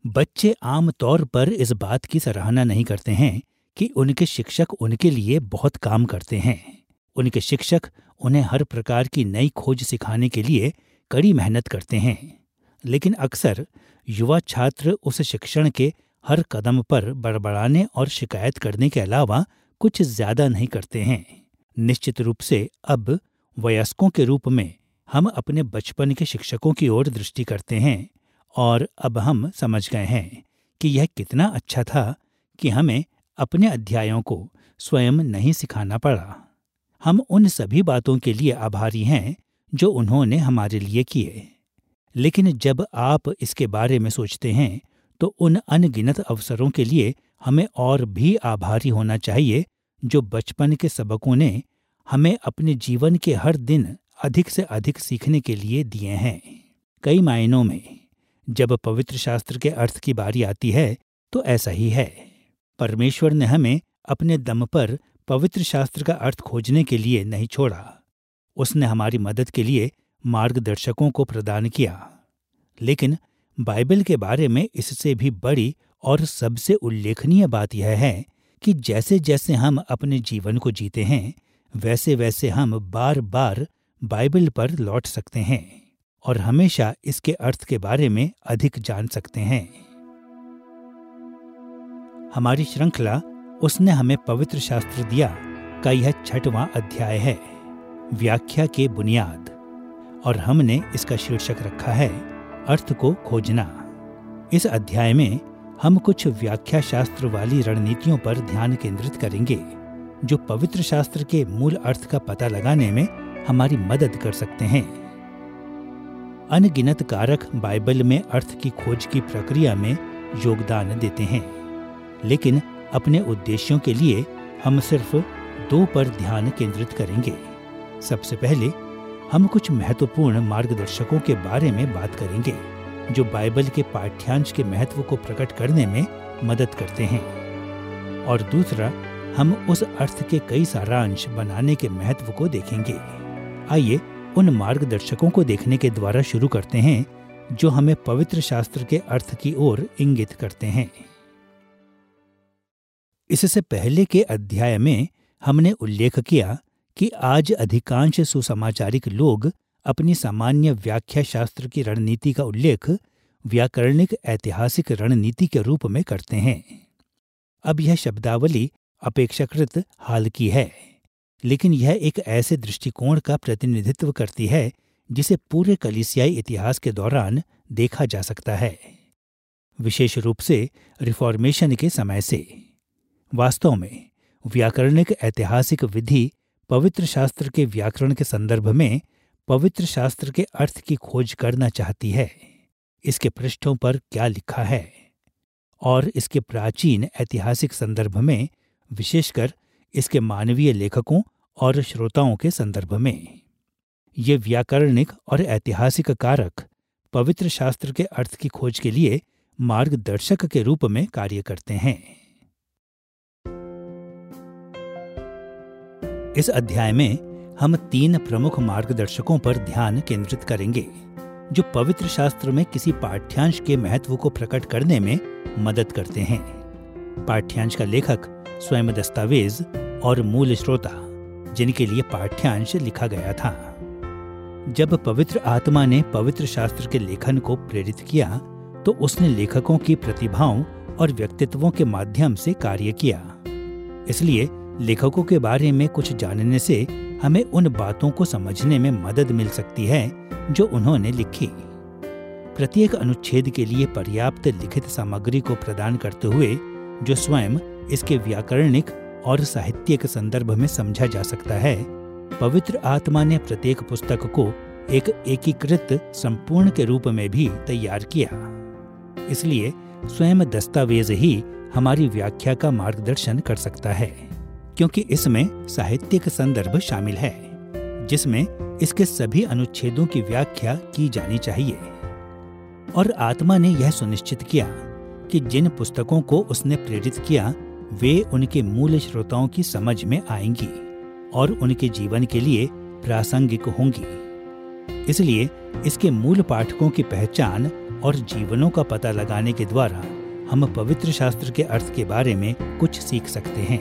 बच्चे आम तौर पर इस बात की सराहना नहीं करते हैं कि उनके शिक्षक उनके लिए बहुत काम करते हैं। उनके शिक्षक उन्हें हर प्रकार की नई खोज सिखाने के लिए कड़ी मेहनत करते हैं, लेकिन अक्सर युवा छात्र उस शिक्षण के हर कदम पर बड़बड़ाने और शिकायत करने के अलावा कुछ ज्यादा नहीं करते हैं। निश्चित रूप से अब वयस्कों के रूप में हम अपने बचपन के शिक्षकों की ओर दृष्टि करते हैं और अब हम समझ गए हैं कि यह कितना अच्छा था कि हमें अपने अध्यायों को स्वयं नहीं सिखाना पड़ा। हम उन सभी बातों के लिए आभारी हैं जो उन्होंने हमारे लिए किए। लेकिन जब आप इसके बारे में सोचते हैं तो उन अनगिनत अवसरों के लिए हमें और भी आभारी होना चाहिए जो बचपन के सबकों ने हमें अपने जीवन के हर दिन अधिक से अधिक सीखने के लिए दिए हैं। कई मायनों में जब पवित्र शास्त्र के अर्थ की बारी आती है तो ऐसा ही है। परमेश्वर ने हमें अपने दम पर पवित्र शास्त्र का अर्थ खोजने के लिए नहीं छोड़ा। उसने हमारी मदद के लिए मार्गदर्शकों को प्रदान किया। लेकिन बाइबल के बारे में इससे भी बड़ी और सबसे उल्लेखनीय बात यह है कि जैसे जैसे हम अपने जीवन को जीते हैं वैसे वैसे हम बार बार बाइबल पर लौट सकते हैं और हमेशा इसके अर्थ के बारे में अधिक जान सकते हैं। हमारी श्रृंखला उसने हमें पवित्र शास्त्र दिया का यह 6वां अध्याय है, व्याख्या के बुनियाद, और हमने इसका शीर्षक रखा है अर्थ को खोजना। इस अध्याय में हम कुछ व्याख्या शास्त्र वाली रणनीतियों पर ध्यान केंद्रित करेंगे जो पवित्र शास्त्र के मूल अर्थ का पता लगाने में हमारी मदद कर सकते हैं। अनगिनत कारक बाइबल में अर्थ की खोज की प्रक्रिया में योगदान देते हैं, लेकिन अपने उद्देश्यों के लिए हम सिर्फ 2 पर ध्यान केंद्रित करेंगे। सबसे पहले हम कुछ महत्वपूर्ण मार्गदर्शकों के बारे में बात करेंगे जो बाइबल के पाठ्यांश के महत्व को प्रकट करने में मदद करते हैं, और दूसरा हम उस अर्थ के कई सारांश बनाने के महत्व को देखेंगे। आइए उन मार्गदर्शकों को देखने के द्वारा शुरू करते हैं जो हमें पवित्र शास्त्र के अर्थ की ओर इंगित करते हैं। इससे पहले के अध्याय में हमने उल्लेख किया कि आज अधिकांश सुसमाचारिक लोग अपनी सामान्य व्याख्या शास्त्र की रणनीति का उल्लेख व्याकरणिक ऐतिहासिक रणनीति के रूप में करते हैं। अब यह शब्दावली अपेक्षाकृत हाल की है, लेकिन यह एक ऐसे दृष्टिकोण का प्रतिनिधित्व करती है जिसे पूरे कलीसियाई इतिहास के दौरान देखा जा सकता है, विशेष रूप से रिफॉर्मेशन के समय से। वास्तव में व्याकरणिक ऐतिहासिक विधि पवित्र शास्त्र के व्याकरण के संदर्भ में पवित्र शास्त्र के अर्थ की खोज करना चाहती है, इसके पृष्ठों पर क्या लिखा है, और इसके प्राचीन ऐतिहासिक संदर्भ में, विशेषकर इसके मानवीय लेखकों और श्रोताओं के संदर्भ में। ये व्याकरणिक और ऐतिहासिक कारक पवित्र शास्त्र के अर्थ की खोज के लिए मार्गदर्शक के रूप में कार्य करते हैं। इस अध्याय में हम 3 प्रमुख मार्गदर्शकों पर ध्यान केंद्रित करेंगे जो पवित्र शास्त्र में किसी पाठ्यांश के महत्व को प्रकट करने में मदद करते हैं। पाठ्यांश का लेखक स्वयं दस्तावेज और मूल श्रोता जिनके लिए पाठ्यांश लिखा गया था। जब पवित्र आत्मा ने पवित्र शास्त्र के लेखन को प्रेरित किया तो उसने लेखकों की प्रतिभाओं और व्यक्तित्वों के माध्यम से कार्य किया। इसलिए लेखकों के बारे में कुछ जानने से हमें उन बातों को समझने में मदद मिल सकती है जो उन्होंने लिखी। प्रत्येक अनुच्छेद के लिए पर्याप्त लिखित सामग्री को प्रदान करते हुए जो स्वयं इसके व्याकरणिक और साहित्यिक संदर्भ में समझा जा सकता है, पवित्र आत्मा ने प्रत्येक पुस्तक को एक एकीकृत संपूर्ण के रूप में भी तैयार किया। इसलिए स्वयं दस्तावेज ही हमारी व्याख्या का मार्गदर्शन कर सकता है, क्योंकि इसमें साहित्यिक संदर्भ शामिल है जिसमें इसके सभी अनुच्छेदों की व्याख्या की जानी चाहिए। और आत्मा ने यह सुनिश्चित किया कि जिन पुस्तकों को उसने प्रेरित किया वे उनके मूल श्रोताओं की समझ में आएंगी और उनके जीवन के लिए प्रासंगिक होंगी। इसलिए इसके मूल पाठकों की पहचान और जीवनों का पता लगाने के द्वारा हम पवित्र शास्त्र के अर्थ के बारे में कुछ सीख सकते हैं।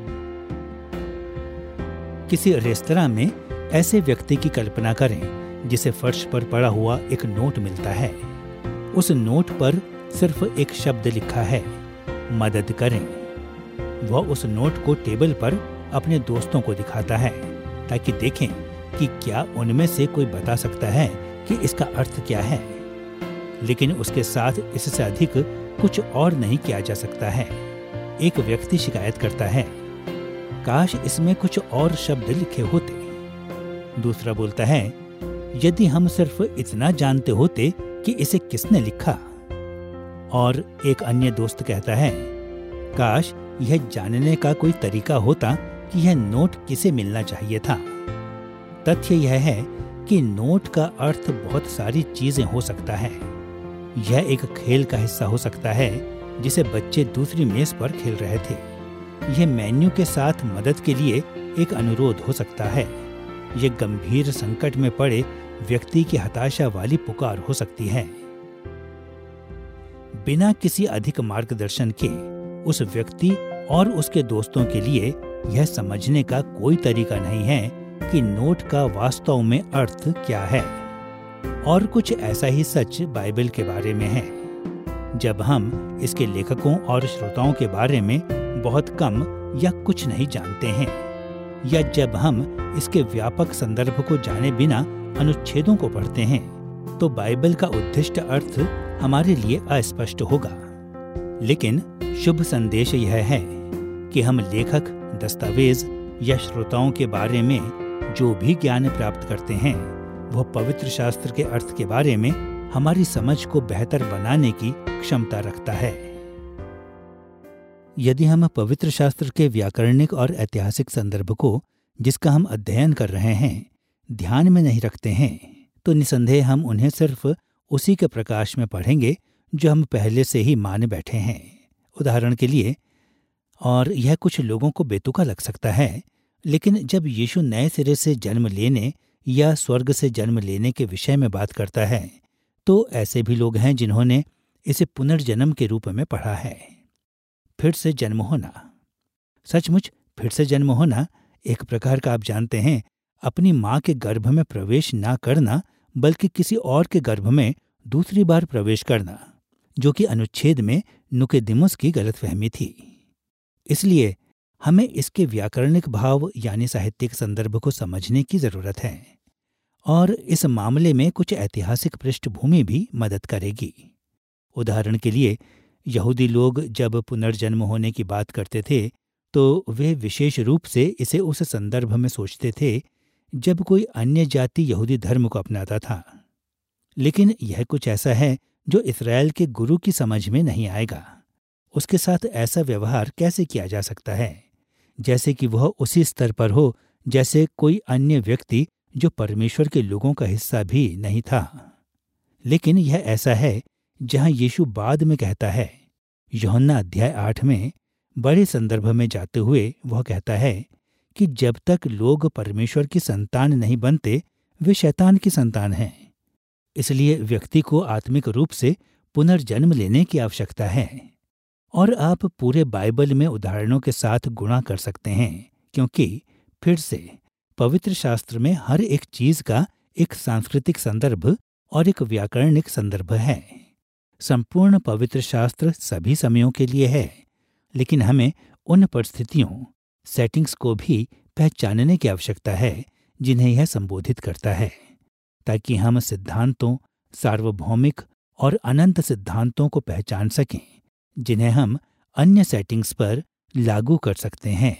किसी रेस्तरां में ऐसे व्यक्ति की कल्पना करें जिसे फर्श पर पड़ा हुआ एक नोट मिलता है। उस नोट पर सिर्फ एक शब्द लिखा है, मदद करें। वह उस नोट को टेबल पर अपने दोस्तों को दिखाता है ताकि देखें कि क्या उनमें से कोई बता सकता है कि इसका अर्थ क्या है। लेकिन उसके साथ इससे अधिक कुछ और नहीं किया जा सकता है। एक व्यक्ति शिकायत करता है, काश इसमें कुछ और शब्द लिखे होते। दूसरा बोलता है, यदि हम सिर्फ इतना जानते होते कि इसे किसने लिखा। और एक अन्य दोस्त कहता है, काश यह जानने का कोई तरीका होता कि यह नोट किसे मिलना चाहिए था। तथ्य यह है कि नोट का अर्थ बहुत सारी चीजें हो सकता है। यह एक खेल का हिस्सा हो सकता है जिसे बच्चे दूसरी मेज पर खेल रहे थे। यह मेन्यू के साथ मदद के लिए एक अनुरोध हो सकता है। यह गंभीर संकट में पड़े व्यक्ति की हताशा वाली पुकार हो सकती है। बिना किसी अधिक मार्गदर्शन के उस व्यक्ति और उसके दोस्तों के लिए यह समझने का कोई तरीका नहीं है कि नोट का वास्तव में अर्थ क्या है। और कुछ ऐसा ही सच बाइबल के बारे में है। जब हम इसके लेखकों और श्रोताओं के बारे में बहुत कम या कुछ नहीं जानते हैं, या जब हम इसके व्यापक संदर्भ को जाने बिना अनुच्छेदों को पढ़ते हैं, तो बाइबल का उद्दिष्ट अर्थ हमारे लिए अस्पष्ट होगा। लेकिन शुभ संदेश यह है कि हम लेखक, दस्तावेज या श्रोताओं के बारे में जो भी ज्ञान प्राप्त करते हैं, वह पवित्र शास्त्र के अर्थ के बारे में हमारी समझ को बेहतर बनाने की क्षमता रखता है। यदि हम पवित्र शास्त्र के व्याकरणिक और ऐतिहासिक संदर्भ को, जिसका हम अध्ययन कर रहे हैं, ध्यान में नहीं रखते हैं, तो निसंदेह हम उन्हें सिर्फ उसी के प्रकाश में पढ़ेंगे जो हम पहले से ही मान बैठे हैं। उदाहरण के लिए, और यह कुछ लोगों को बेतुका लग सकता है, लेकिन जब यीशु नए सिरे से जन्म लेने या स्वर्ग से जन्म लेने के विषय में बात करता है, तो ऐसे भी लोग हैं जिन्होंने इसे पुनर्जन्म के रूप में पढ़ा है। फिर से जन्म होना, सचमुच फिर से जन्म होना एक प्रकार का, आप जानते हैं, अपनी माँ के गर्भ में प्रवेश ना करना, बल्कि किसी और के गर्भ में दूसरी बार प्रवेश करना, जो कि अनुच्छेद में निकोदेमुस की गलतफहमी थी। इसलिए हमें इसके व्याकरणिक भाव यानी साहित्यिक संदर्भ को समझने की जरूरत है, और इस मामले में कुछ ऐतिहासिक पृष्ठभूमि भी मदद करेगी। उदाहरण के लिए, यहूदी लोग जब पुनर्जन्म होने की बात करते थे, तो वे विशेष रूप से इसे उस संदर्भ में सोचते थे जब कोई अन्य जाति यहूदी धर्म को अपनाता था। लेकिन यह कुछ ऐसा है जो इस्राएल के गुरु की समझ में नहीं आएगा। उसके साथ ऐसा व्यवहार कैसे किया जा सकता है जैसे कि वह उसी स्तर पर हो जैसे कोई अन्य व्यक्ति जो परमेश्वर के लोगों का हिस्सा भी नहीं था। लेकिन यह ऐसा है जहां यीशु बाद में कहता है, यूहन्ना अध्याय 8 में बड़े संदर्भ में जाते हुए वह कहता है कि जब तक लोग परमेश्वर की संतान नहीं बनते, वे शैतान की संतान हैं। इसलिए व्यक्ति को आत्मिक रूप से पुनर्जन्म लेने की आवश्यकता है। और आप पूरे बाइबल में उदाहरणों के साथ गुणा कर सकते हैं, क्योंकि फिर से पवित्र शास्त्र में हर एक चीज का एक सांस्कृतिक संदर्भ और एक व्याकरणिक संदर्भ है। संपूर्ण पवित्र शास्त्र सभी समयों के लिए है, लेकिन हमें उन परिस्थितियों, सेटिंग्स को भी पहचानने की आवश्यकता है जिन्हें यह संबोधित करता है, ताकि हम सिद्धांतों, सार्वभौमिक और अनंत सिद्धांतों को पहचान सकें जिन्हें हम अन्य सेटिंग्स पर लागू कर सकते हैं।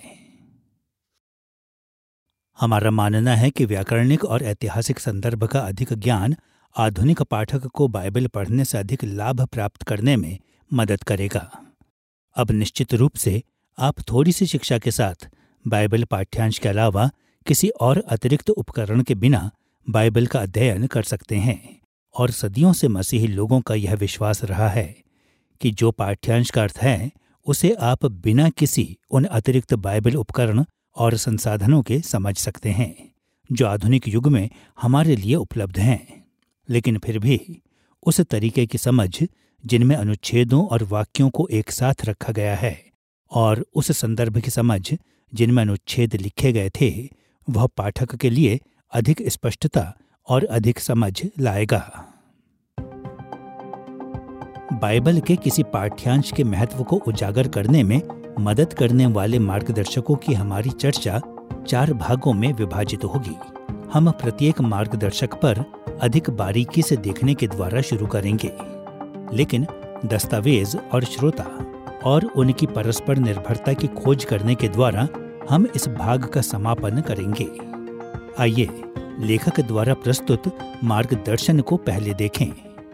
हमारा मानना है कि व्याकरणिक और ऐतिहासिक संदर्भ का अधिक ज्ञान आधुनिक पाठक को बाइबल पढ़ने से अधिक लाभ प्राप्त करने में मदद करेगा। अब निश्चित रूप से आप थोड़ी सी शिक्षा के साथ बाइबल पाठ्यांश के अलावा किसी और अतिरिक्त उपकरण के बिना बाइबल का अध्ययन कर सकते हैं। और सदियों से मसीही लोगों का यह विश्वास रहा है कि जो पाठ्यांश का अर्थ है उसे आप बिना किसी उन अतिरिक्त बाइबल उपकरण और संसाधनों के समझ सकते हैं जो आधुनिक युग में हमारे लिए उपलब्ध हैं। लेकिन फिर भी उस तरीके की समझ जिनमें अनुच्छेदों और वाक्यों को एक साथ रखा गया है और उस संदर्भ की समझ जिनमें अनुच्छेद लिखे गए थे, वह पाठक के लिए अधिक स्पष्टता और अधिक समझ लाएगा। बाइबल के किसी पाठ्यांश के महत्व को उजागर करने में मदद करने वाले मार्गदर्शकों की हमारी चर्चा 4 भागों में विभाजित होगी। हम प्रत्येक मार्गदर्शक पर अधिक बारीकी से देखने के द्वारा शुरू करेंगे, लेकिन दस्तावेज और श्रोता और उनकी परस्पर निर्भरता की खोज करने के द्वारा हम इस भाग का समापन करेंगे। आइए लेखक द्वारा प्रस्तुत मार्गदर्शन को पहले देखें।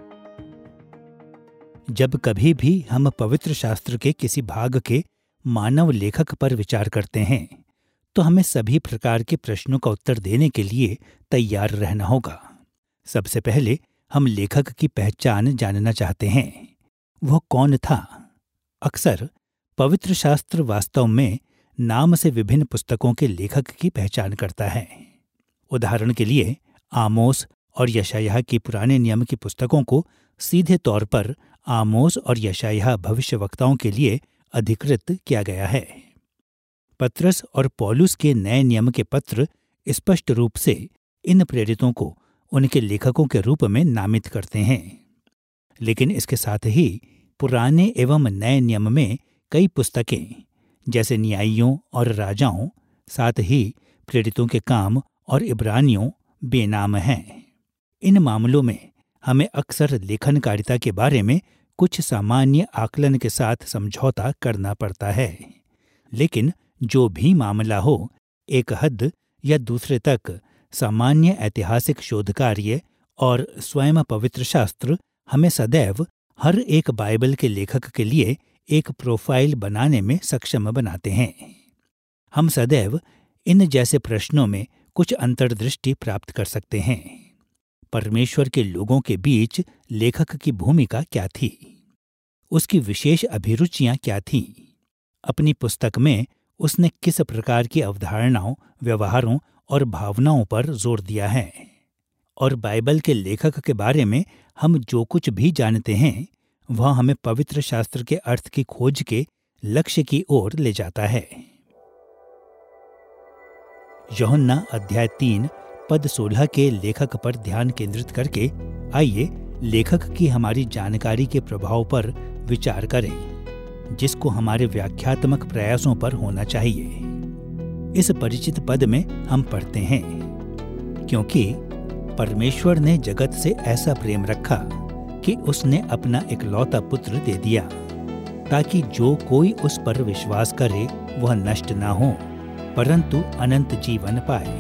जब कभी भी हम पवित्र शास्त्र के किसी भाग के मानव लेखक पर विचार करते हैं, तो हमें सभी प्रकार के प्रश्नों का उत्तर देने के लिए तैयार रहना होगा। सबसे पहले हम लेखक की पहचान जानना चाहते हैं। वह कौन था? अक्सर पवित्र शास्त्र वास्तव में नाम से विभिन्न पुस्तकों के लेखक की पहचान करता है। उदाहरण के लिए आमोस और यशायाह की पुराने नियम की पुस्तकों को सीधे तौर पर आमोस और यशायाह भविष्यवक्ताओं के लिए अधिकृत किया गया है। पत्रस और पौलुस के नए नियम के पत्र स्पष्ट रूप से इन प्रेरितों को उनके लेखकों के रूप में नामित करते हैं। लेकिन इसके साथ ही पुराने एवं नए नियम में कई पुस्तकें जैसे न्यायियों और राजाओं, साथ ही प्रेरितों के काम और इब्रानियों बेनाम हैं। इन मामलों में हमें अक्सर लेखनकारिता के बारे में कुछ सामान्य आकलन के साथ समझौता करना पड़ता है। लेकिन जो भी मामला हो, एक हद या दूसरे तक सामान्य ऐतिहासिक शोध कार्य और स्वयं पवित्र शास्त्र हमें सदैव हर एक बाइबल के लेखक के लिए एक प्रोफाइल बनाने में सक्षम बनाते हैं। हम सदैव इन जैसे प्रश्नों में कुछ अंतर्दृष्टि प्राप्त कर सकते हैं। परमेश्वर के लोगों के बीच लेखक की भूमिका क्या थी? उसकी विशेष अभिरुचियां क्या थीं? अपनी पुस्तक में उसने किस प्रकार की अवधारणाओं, व्यवहारों और भावनाओं पर जोर दिया है? और बाइबल के लेखक के बारे में हम जो कुछ भी जानते हैं, वह हमें पवित्र शास्त्र के अर्थ की खोज के लक्ष्य की ओर ले जाता है। यूहन्ना अध्याय 3 पद 16 के लेखक पर ध्यान केंद्रित करके आइए लेखक की हमारी जानकारी के प्रभाव पर विचार करें, जिसको हमारे व्याख्यात्मक प्रयासों पर होना चाहिए। इस परिचित पद में हम पढ़ते हैं, क्योंकि परमेश्वर ने जगत से ऐसा प्रेम रखा कि उसने अपना इकलौता पुत्र दे दिया, ताकि जो कोई उस पर विश्वास करे वह नष्ट ना हो, परंतु अनंत जीवन पाए।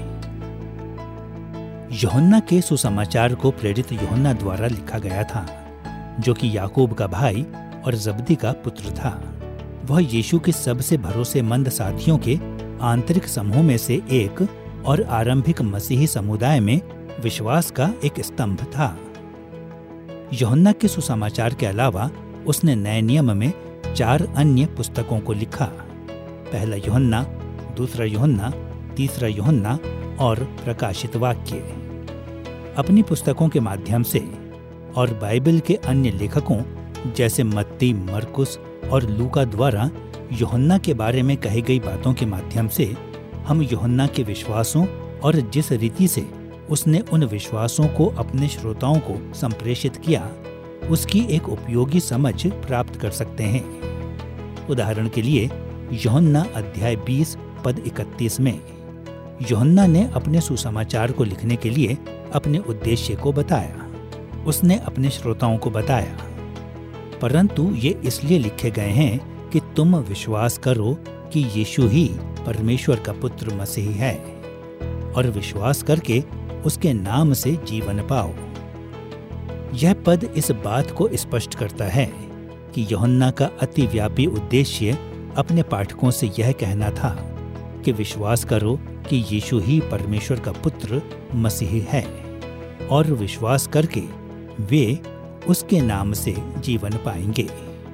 यूहन्ना के सुसमाचार को प्रेरित यूहन्ना द्वारा लिखा गया था, जो कि याकूब का भाई और जब्दी का पुत्र था। वह यीशु के सबसे भरोसेमंद साथियों के आंतरिक समूह में से एक और आरंभिक मसीही समुदाय में विश्वास का एक स्तंभ था। यूहन्ना के सुसमाचार के अलावा उसने नए नियम में 4 अन्य पुस्तकों को लिखा। पहला यूहन्ना, दूसरा यूहन्ना, तीसरा यूहन्ना और प्रकाशित वाक्य। अपनी पुस्तकों के माध्यम से और बाइबल के अन्य लेखकों जैसे मत्ती, मरकुस और लूका द्वारा यूहन्ना के बारे में कही गई बातों के माध्यम से हम यूहन्ना के विश्वासों और जिस रीति से उसने उन विश्वासों को अपने श्रोताओं को संप्रेषित किया, उसकी एक उपयोगी समझ प्राप्त कर सकते हैं। उदाहरण के लिए यूहन्ना अध्याय 20 पद 31 में यूहन्ना ने अपने सुसमाचार को लिखने के लिए अपने उद्देश्य को बताया। उसने अपने श्रोताओं को बताया, परंतु ये इसलिए लिखे गए हैं कि तुम विश्वास करो कि यीशु ही परमेश्वर का पुत्र मसीह है, और विश्वास करके उसके नाम से जीवन पाओ। यह पद इस बात को स्पष्ट करता है कि यूहन्ना का अतिव्यापी उद्देश्य अपने पाठकों से यह कहना था कि विश्वास करो कि यीशु ही परमेश्वर का पुत्र मसीह है, और विश्वास करके वे उसके नाम से जीवन पाएंगे।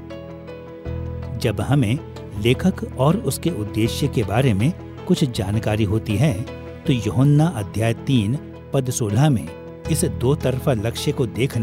जब हमें लेखक और उसके उद्देश्य के बारे में कुछ जानकारी होती है, तो यूहन्ना अध्याय 3 पद 16 में इस 2 तरफा लक्ष्य को देखना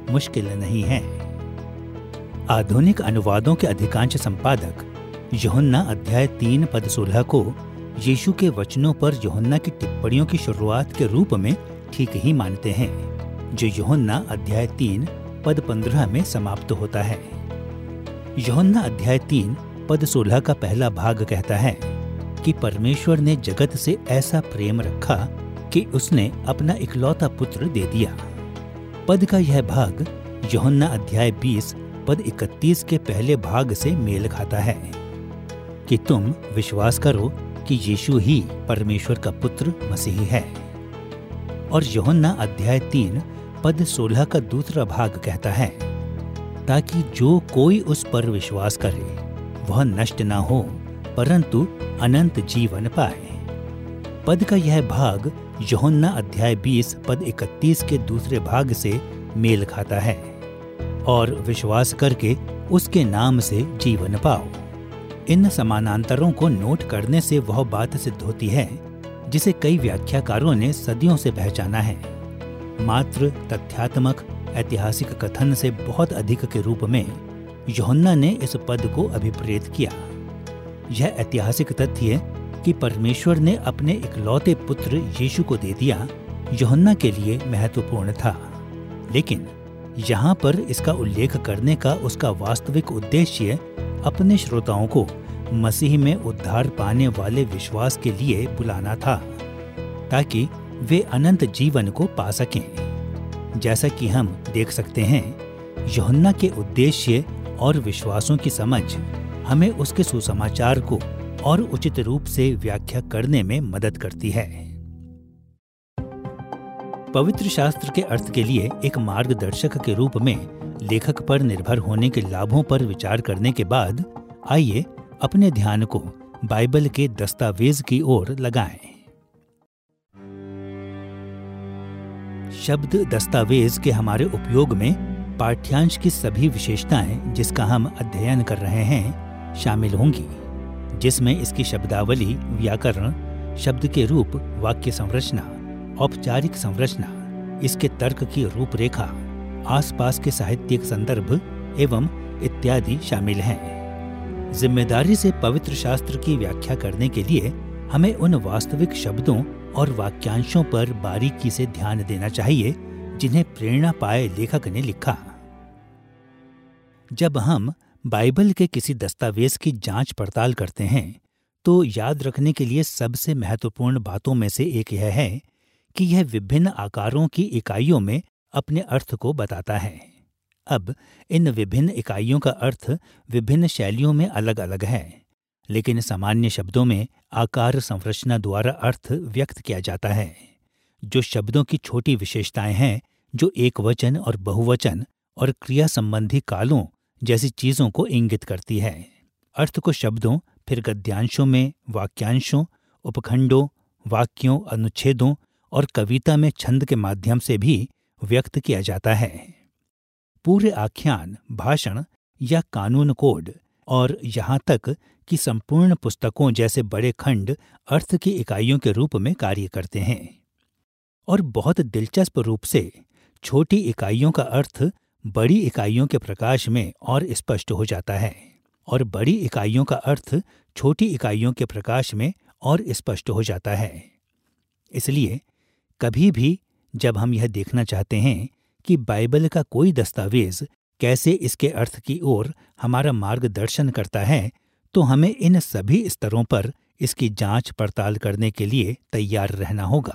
मुश्किल नहीं है। आधुनिक अनुवादों के अधिकांश संपादक यूहन्ना अध्याय 3 पद 16 को यीशु के वचनों पर यूहन्ना की टिप्पणियों की शुरुआत के रूप में ठीक ही मानते हैं, जो यूहन्ना अध्याय 3 पद 15 में समाप्त होता है। यूहन्ना अध्याय 3 पद 16 का पहला भाग कहता है कि परमेश्वर ने जगत से ऐसा प्रेम रखा कि उसने अपना इकलौता पुत्र दे दिया। पद का यह भाग यूहन्ना अध्याय 20 पद 31 के पहले भाग से मेल खाता है कि तुम विश्वास करो कि यीशु ही परमेश्वर का पुत्र मसीह है। और यूहन्ना अध्याय 3 पद 16 का दूसरा भाग कहता है ताकि जो कोई उस पर विश्वास करे वह नष्ट ना हो परंतु अनंत जीवन पाए। पद का यह भाग यूहन्ना अध्याय 20 पद 31 के दूसरे भाग से मेल खाता है और विश्वास करके उसके नाम से जीवन पाओ। इन समानांतरों को नोट करने से वह बात सिद्ध होती है जिसे कई व्याख्याकारों ने सदियों से पहचाना है। मात्र तथ्यात्मक ऐतिहासिक कथन से बहुत अधिक के रूप में यूहन्ना ने इस पद को अभिप्रेत किया। यह ऐतिहासिक तथ्य कि परमेश्वर ने अपने इकलौते पुत्र यीशु को दे दिया यूहन्ना के लिए महत्वपूर्ण था, लेकिन यहाँ पर इसका उल्लेख करने का उसका वास्तविक उद्देश्य अपने श्रोताओं को मसीह में उद्धार पाने वाले विश्वास के लिए बुलाना था ताकि वे अनंत जीवन को पा सकें। जैसा कि हम देख सकते हैं, यूहन्ना के उद्देश्य और विश्वासों की समझ हमें उसके सुसमाचार को और उचित रूप से व्याख्या करने में मदद करती है। पवित्र शास्त्र के अर्थ के लिए एक मार्गदर्शक के रूप में लेखक पर निर्भर होने के लाभों पर विचार करने के बाद आइए अपने ध्यान को बाइबल के दस्तावेज की ओर लगाएं। शब्द दस्तावेज के हमारे उपयोग में पाठ्यांश की सभी विशेषताएं जिसका हम अध्ययन कर रहे हैं शामिल होंगी, जिसमें इसकी शब्दावली, व्याकरण, शब्द के रूप, वाक्य संरचना, औपचारिक संरचना, इसके तर्क की रूपरेखा, आसपास के साहित्यिक संदर्भ एवं इत्यादि शामिल हैं। जिम्मेदारी से पवित्र शास्त्र की व्याख्या करने के लिए हमें उन वास्तविक शब्दों और वाक्यांशों पर बारीकी से ध्यान देना चाहिए जिन्हें प्रेरणा पाए लेखक ने लिखा। जब हम बाइबल के किसी दस्तावेज की जांच पड़ताल करते हैं तो याद रखने के लिए सबसे महत्वपूर्ण बातों में से एक यह है कि यह विभिन्न आकारों की इकाइयों में अपने अर्थ को बताता है। अब इन विभिन्न इकाइयों का अर्थ विभिन्न शैलियों में अलग अलग है, लेकिन सामान्य शब्दों में आकार संरचना द्वारा अर्थ व्यक्त किया जाता है, जो शब्दों की छोटी विशेषताएं हैं जो एकवचन और बहुवचन और क्रिया संबंधी कालों जैसी चीजों को इंगित करती है। अर्थ को शब्दों, फिर गद्यांशों में, वाक्यांशों, उपखंडों, वाक्यों, अनुच्छेदों और कविता में छंद के माध्यम से भी व्यक्त किया जाता है। पूरे आख्यान, भाषण या कानून कोड और यहाँ तक कि संपूर्ण पुस्तकों जैसे बड़े खंड अर्थ की इकाइयों के रूप में कार्य करते हैं। और बहुत दिलचस्प रूप से छोटी इकाइयों का अर्थ बड़ी इकाइयों के प्रकाश में और स्पष्ट हो जाता है, और बड़ी इकाइयों का अर्थ छोटी इकाइयों के प्रकाश में और स्पष्ट हो जाता है। इसलिए कभी भी जब हम यह देखना चाहते हैं कि बाइबल का कोई दस्तावेज कैसे इसके अर्थ की ओर हमारा मार्गदर्शन करता है, तो हमें इन सभी स्तरों पर इसकी जांच पड़ताल करने के लिए तैयार रहना होगा।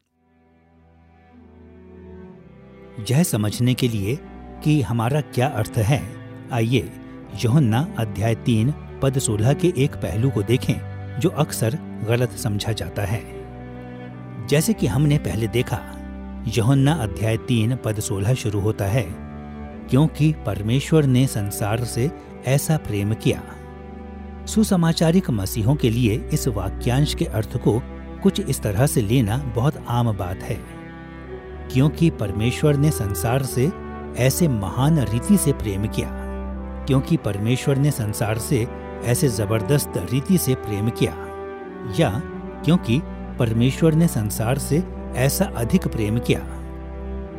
यह समझने के लिए कि हमारा क्या अर्थ है, आइए यूहन्ना अध्याय 3 पद 16 के एक पहलू को देखें जो अक्सर गलत समझा जाता है। जैसे कि हमने पहले देखा, यूहन्ना अध्याय 3 पद 16 शुरू होता है, क्योंकि परमेश्वर ने संसार से ऐसा प्रेम किया। सुसमाचारिक मसीहों के लिए इस वाक्यांश के अर्थ को कुछ इस तरह से लेना बहुत आम बात है, क्योंकि परमेश्वर ने संसार से ऐसे महान रीति से प्रेम किया, क्योंकि परमेश्वर ने संसार से ऐसे जबरदस्त रीति से प्रेम किया, या क्योंकि परमेश्वर ने संसार से ऐसा अधिक प्रेम किया।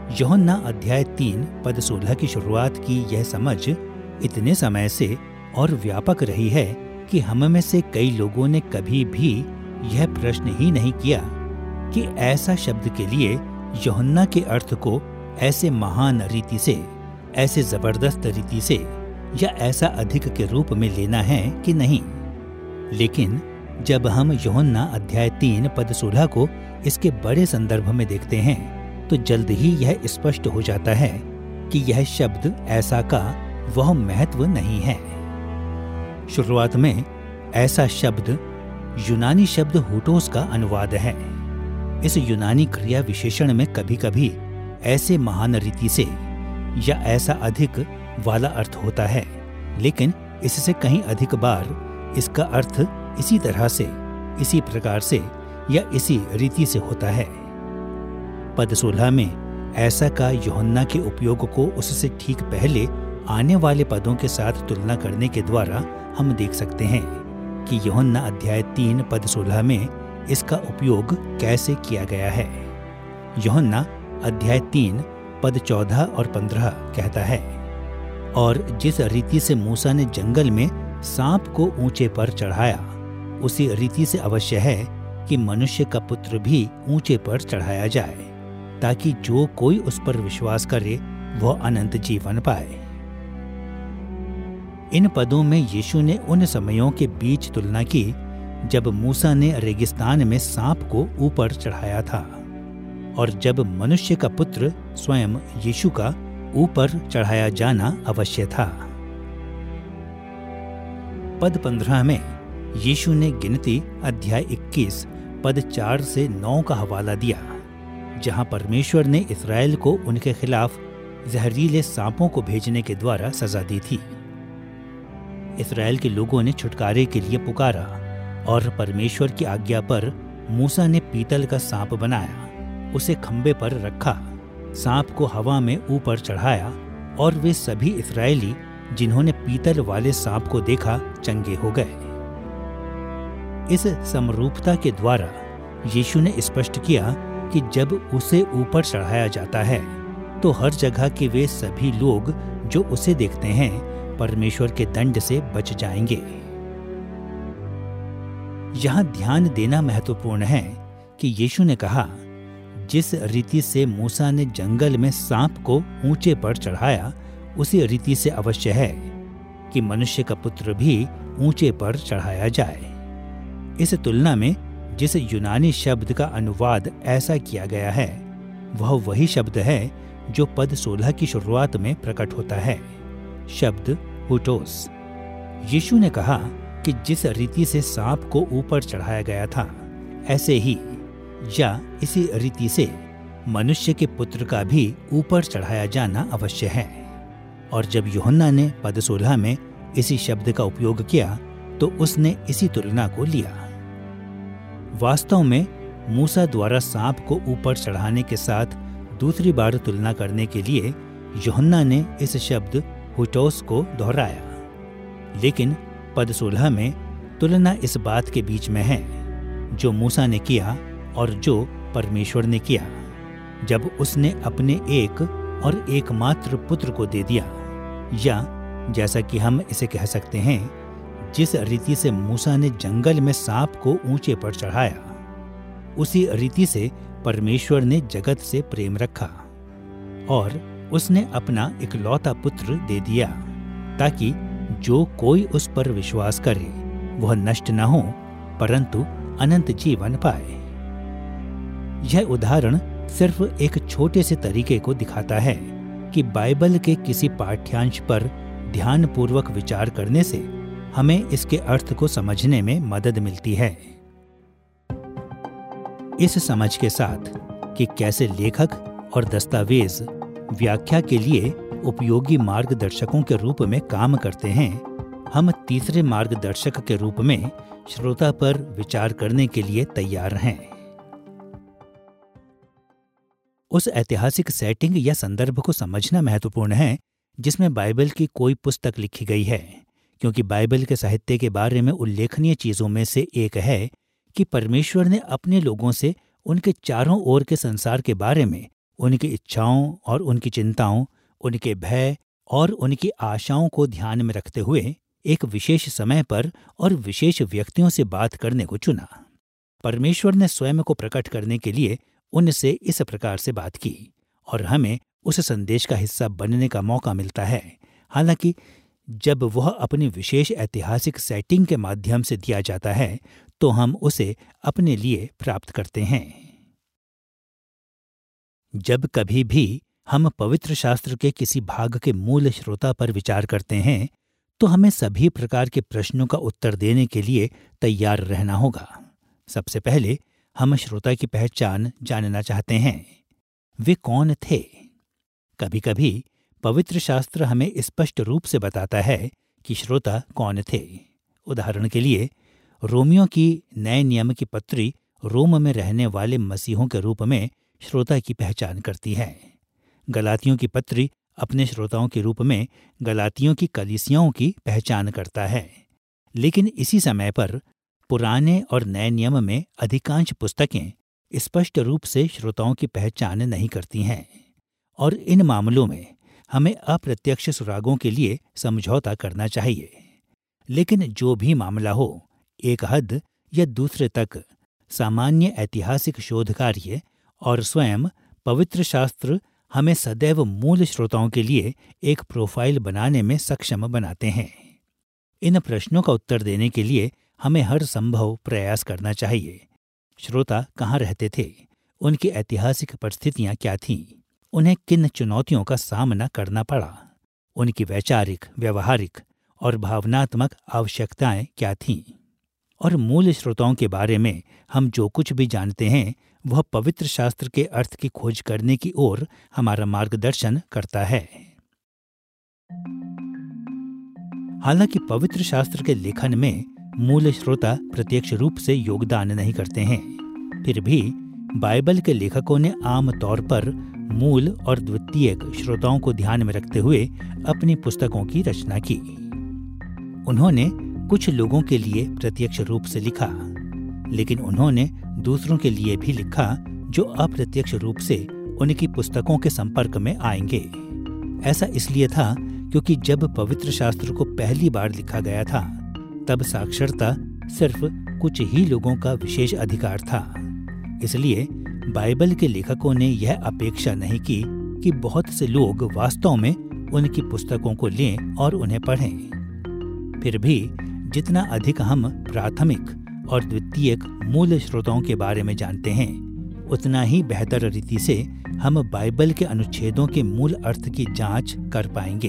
यूहन्ना अध्याय 3 पद 16 की शुरुआत की यह समझ इतने समय से और व्यापक रही है कि हम में से कई लोगों ने कभी भी यह प्रश्न ही नहीं किया कि ऐसा शब्द के लिए यूहन्ना के अर्थ को ऐसे महान रीति से, ऐसे जबरदस्त रीति से या ऐसा अधिक के रूप में लेना है कि नहीं। लेकिन जब हम यूहन्ना अध्याय 3 पद 16 को इसके बड़े संदर्भ में देखते हैं तो जल्द ही यह स्पष्ट हो जाता है कि यह शब्द ऐसा का वह महत्व नहीं है। शुरुआत में ऐसा शब्द यूनानी शब्द हुटोस का अनुवाद है। इस यूनानी क्रिया विशेषण में कभी कभी ऐसे महान रीति से या ऐसा अधिक वाला अर्थ होता है, लेकिन इससे कहीं अधिक बार इसका अर्थ इसी तरह से, इसी प्रकार से या इसी रीति से होता है। पद 16 में ऐसा का यूहन्ना के उपयोग को उससे ठीक पहले आने वाले पदों के साथ तुलना करने के द्वारा हम देख सकते हैं कि यूहन्ना अध्याय 3 पद 16 में इसका उपयोग कैसे किया गया है। यूहन्ना अध्याय 3 पद 14 और 15 कहता है, और जिस रीति से मूसा ने जंगल में सांप को ऊंचे पर चढ़ाया, उसी रीति से अवश्य है कि मनुष्य का पुत्र भी ऊंचे पर चढ़ाया जाए, ताकि जो कोई उस पर विश्वास करे वह अनंत जीवन पाए। इन पदों में यीशु ने उन समयों के बीच तुलना की जब मूसा ने रेगिस्तान में सांप को ऊपर चढ़ाया था और जब मनुष्य का पुत्र स्वयं यीशु का ऊपर चढ़ाया जाना अवश्य था। पद 15 में यीशु ने गिनती अध्याय 21 पद 4 से 9 का हवाला दिया, जहां परमेश्वर ने इस्राएल को उनके खिलाफ जहरीले सांपों को भेजने के द्वारा सजा दी थी। इस्राएल के लोगों ने छुटकारे के लिए पुकारा और परमेश्वर की आज्ञा पर मूसा ने पीतल का सांप बनाया, उसे खंबे पर रखा, सांप को हवा में ऊपर चढ़ाया और वे सभी इस्राएली जिन्होंने पीतल वाले सांप को देखा चंगे हो गए। इस समरूपता के द्वारा यीशु ने स्पष्ट किया कि जब उसे ऊपर चढ़ाया जाता है तो हर जगह के वे सभी लोग जो उसे देखते हैं परमेश्वर के दंड से बच जाएंगे। यहाँ ध्यान देना महत्वपूर्ण है कि यीशु ने कहा, जिस रीति से मूसा ने जंगल में सांप को ऊंचे पर चढ़ाया, उसी रीति से अवश्य है कि मनुष्य का पुत्र भी ऊंचे पर चढ़ाया जाए। इस तुलना में जिस यूनानी शब्द का अनुवाद ऐसा किया गया है, वह वही शब्द है जो पद 16 की शुरुआत में प्रकट होता है, शब्द हुटोस। यीशु ने कहा कि जिस रीति से सांप को ऊपर चढ़ाया गया था, ऐसे ही या इसी रीति से मनुष्य के पुत्र का भी ऊपर चढ़ाया जाना अवश्य है। और जब यूहन्ना ने पद 16 में इसी शब्द का उपयोग किया तो उसने इसी तुलना को लिया। वास्तव में मूसा द्वारा सांप को ऊपर चढ़ाने के साथ दूसरी बार तुलना करने के लिए यूहन्ना ने इस शब्द हुटोस को दोहराया, लेकिन पद 16 में तुलना इस बात के बीच में है जो मूसा ने किया और जो परमेश्वर ने किया जब उसने अपने एक और एकमात्र पुत्र को दे दिया, या जैसा कि हम इसे कह सकते हैं, जिस रीति से मूसा ने जंगल में सांप को ऊंचे पर चढ़ाया, उसी रीति से परमेश्वर ने जगत से प्रेम रखा और उसने अपना इकलौता पुत्र दे दिया, ताकि जो कोई उस पर विश्वास करे वह नष्ट न हो परंतु अनंत जीवन पाए। यह उदाहरण सिर्फ एक छोटे से तरीके को दिखाता है कि बाइबल के किसी पाठ्यांश पर ध्यानपूर्वक विचार करने से हमें इसके अर्थ को समझने में मदद मिलती है। इस समझ के साथ कि कैसे लेखक और दस्तावेज व्याख्या के लिए उपयोगी मार्गदर्शकों के रूप में काम करते हैं, हम तीसरे मार्गदर्शक के रूप में श्रोता पर विचार करने के लिए तैयार हैं। उस ऐतिहासिक सेटिंग या संदर्भ को समझना महत्वपूर्ण है जिसमें बाइबल की कोई पुस्तक लिखी गई है, क्योंकि बाइबल के साहित्य के बारे में उल्लेखनीय चीजों में से एक है कि परमेश्वर ने अपने लोगों से उनके चारों ओर के संसार के बारे में उनकी इच्छाओं और उनकी चिंताओं, उनके भय और उनकी आशाओं को ध्यान में रखते हुए एक विशेष समय पर और विशेष व्यक्तियों से बात करने को चुना। परमेश्वर ने स्वयं को प्रकट करने के लिए उनसे इस प्रकार से बात की और हमें उस संदेश का हिस्सा बनने का मौका मिलता है। हालांकि जब वह अपनी विशेष ऐतिहासिक सेटिंग के माध्यम से दिया जाता है तो हम उसे अपने लिए प्राप्त करते हैं। जब कभी भी हम पवित्र शास्त्र के किसी भाग के मूल श्रोता पर विचार करते हैं तो हमें सभी प्रकार के प्रश्नों का उत्तर देने के लिए तैयार रहना होगा। सबसे पहले हम श्रोता की पहचान जानना चाहते हैं। वे कौन थे? कभी कभी पवित्र शास्त्र हमें स्पष्ट रूप से बताता है कि श्रोता कौन थे। उदाहरण के लिए रोमियों की नए नियम की पत्री रोम में रहने वाले मसीहों के रूप में श्रोता की पहचान करती है। गलातियों की पत्री अपने श्रोताओं के रूप में गलातियों की कलीसियाओं की पहचान करता है। लेकिन इसी समय पर पुराने और नए नियम में अधिकांश पुस्तकें स्पष्ट रूप से श्रोताओं की पहचान नहीं करती हैं और इन मामलों में हमें अप्रत्यक्ष सुरागों के लिए समझौता करना चाहिए। लेकिन जो भी मामला हो, एक हद या दूसरे तक सामान्य ऐतिहासिक शोध कार्य और स्वयं पवित्र शास्त्र हमें सदैव मूल श्रोताओं के लिए एक प्रोफाइल बनाने में सक्षम बनाते हैं। इन प्रश्नों का उत्तर देने के लिए हमें हर संभव प्रयास करना चाहिए। श्रोता कहाँ रहते थे? उनकी ऐतिहासिक परिस्थितियां क्या थीं? उन्हें किन चुनौतियों का सामना करना पड़ा? उनकी वैचारिक, व्यवहारिक और भावनात्मक आवश्यकताएं क्या थीं? और मूल श्रोताओं के बारे में हम जो कुछ भी जानते हैं वह पवित्र शास्त्र के अर्थ की खोज करने की ओर हमारा मार्गदर्शन करता है। हालांकि पवित्र शास्त्र के लेखन में मूल श्रोता प्रत्यक्ष रूप से योगदान नहीं करते हैं, फिर भी बाइबल के लेखकों ने आम तौर पर मूल और द्वितीयक श्रोताओं को ध्यान में रखते हुए अपनी पुस्तकों की रचना की। उन्होंने कुछ लोगों के लिए प्रत्यक्ष रूप से लिखा, लेकिन उन्होंने दूसरों के लिए भी लिखा जो अप्रत्यक्ष रूप से उनकी पुस्तकों के संपर्क में आएंगे। ऐसा इसलिए था क्योंकि जब पवित्र शास्त्र को पहली बार लिखा गया था तब साक्षरता सिर्फ कुछ ही लोगों का विशेष अधिकार था। इसलिए बाइबल के लेखकों ने यह अपेक्षा नहीं की कि बहुत से लोग वास्तव में उनकी पुस्तकों को लें और उन्हें पढ़ें। फिर भी जितना अधिक हम प्राथमिक और द्वितीयक मूल स्रोतों के बारे में जानते हैं, उतना ही बेहतर रीति से हम बाइबल के अनुच्छेदों के मूल अर्थ की जांच कर पाएंगे।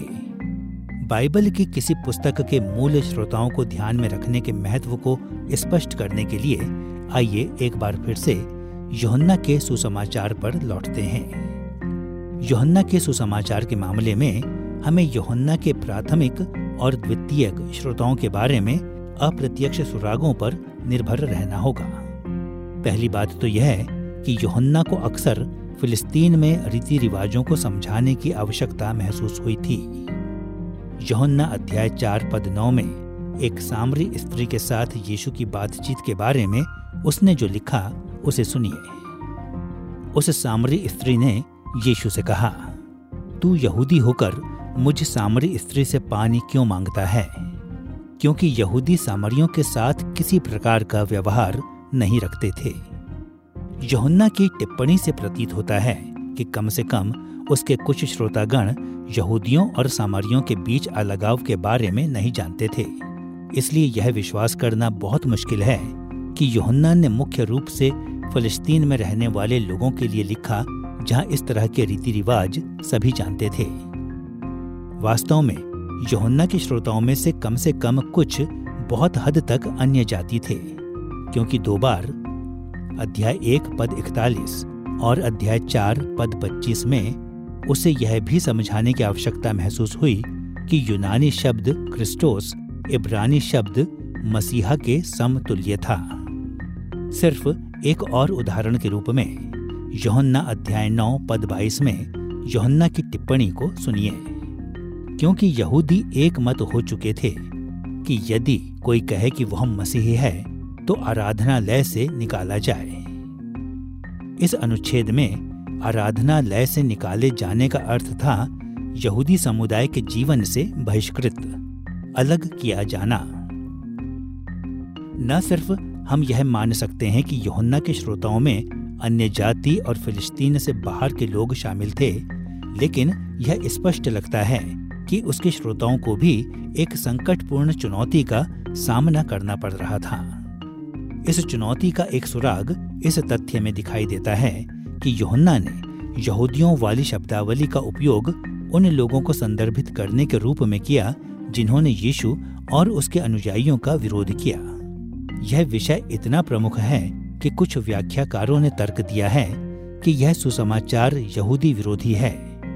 बाइबल की किसी पुस्तक के मूल श्रोताओं को ध्यान में रखने के महत्व को स्पष्ट करने के लिए आइए एक बार फिर से यूहन्ना के सुसमाचार पर लौटते हैं। यूहन्ना के सुसमाचार के मामले में हमें यूहन्ना के प्राथमिक और द्वितीयक श्रोताओं के बारे में अप्रत्यक्ष सुरागों पर निर्भर रहना होगा। पहली बात तो यह है कि यूहन्ना को अक्सर फिलिस्तीन में रीति रिवाजों को समझाने की आवश्यकता महसूस हुई थी। यूहन्ना अध्याय 4 पद 9 में एक सामरी स्त्री के साथ यीशु की बातचीत के बारे में उसने जो लिखा उसे सुनिए। उस सामरी स्त्री ने यीशु से कहा, तू यहूदी होकर मुझ सामरी स्त्री से पानी क्यों मांगता है? क्योंकि यहूदी सामरियों के साथ किसी प्रकार का व्यवहार नहीं रखते थे। यूहन्ना की टिप्पणी से प्रतीत होता है कि कम से कम उसके कुछ श्रोतागण यहूदियों और सामरियों के बीच अलगाव के बारे में नहीं जानते थे। इसलिए यह विश्वास करना बहुत मुश्किल है कि यूहन्ना ने मुख्य रूप से फिलिस्तीन में रहने वाले लोगों के लिए लिखा, जहां इस तरह के रीति रिवाज सभी जानते थे। वास्तव में यूहन्ना के श्रोताओं में से कम कुछ बहुत हद तक अन्य जाति थे, क्योंकि 2 बार अध्याय 1 पद 41 और अध्याय 4 पद 25 में उसे यह भी समझाने की आवश्यकता महसूस हुई कि यूनानी शब्द क्रिस्टोस इब्रानी शब्द मसीहा के समतुल्य था। सिर्फ एक और उदाहरण के रूप में यूहन्ना अध्याय 9 पद 22 में यूहन्ना की टिप्पणी को सुनिए। क्योंकि यहूदी एक मत हो चुके थे कि यदि कोई कहे कि वह मसीही है तो आराधनालय से निकाला जाए। इस अनुच्छेद में आराधनालय से निकाले जाने का अर्थ था यहूदी समुदाय के जीवन से बहिष्कृत, अलग किया जाना। न सिर्फ हम यह मान सकते हैं कि यूहन्ना के श्रोताओं में अन्य जाति और फिलिस्तीन से बाहर के लोग शामिल थे, लेकिन यह स्पष्ट लगता है कि उसके श्रोताओं को भी एक संकटपूर्ण चुनौती का सामना करना पड़ रहा था। इस चुनौती का एक सुराग इस तथ्य में दिखाई देता है कि यूहन्ना ने यहूदियों वाली शब्दावली का उपयोग उन लोगों को संदर्भित करने के रूप में किया जिन्होंने यीशु और उसके अनुयायियों का विरोध किया। यह विषय इतना प्रमुख है कि कुछ व्याख्याकारों ने तर्क दिया है कि यह सुसमाचार यहूदी विरोधी है।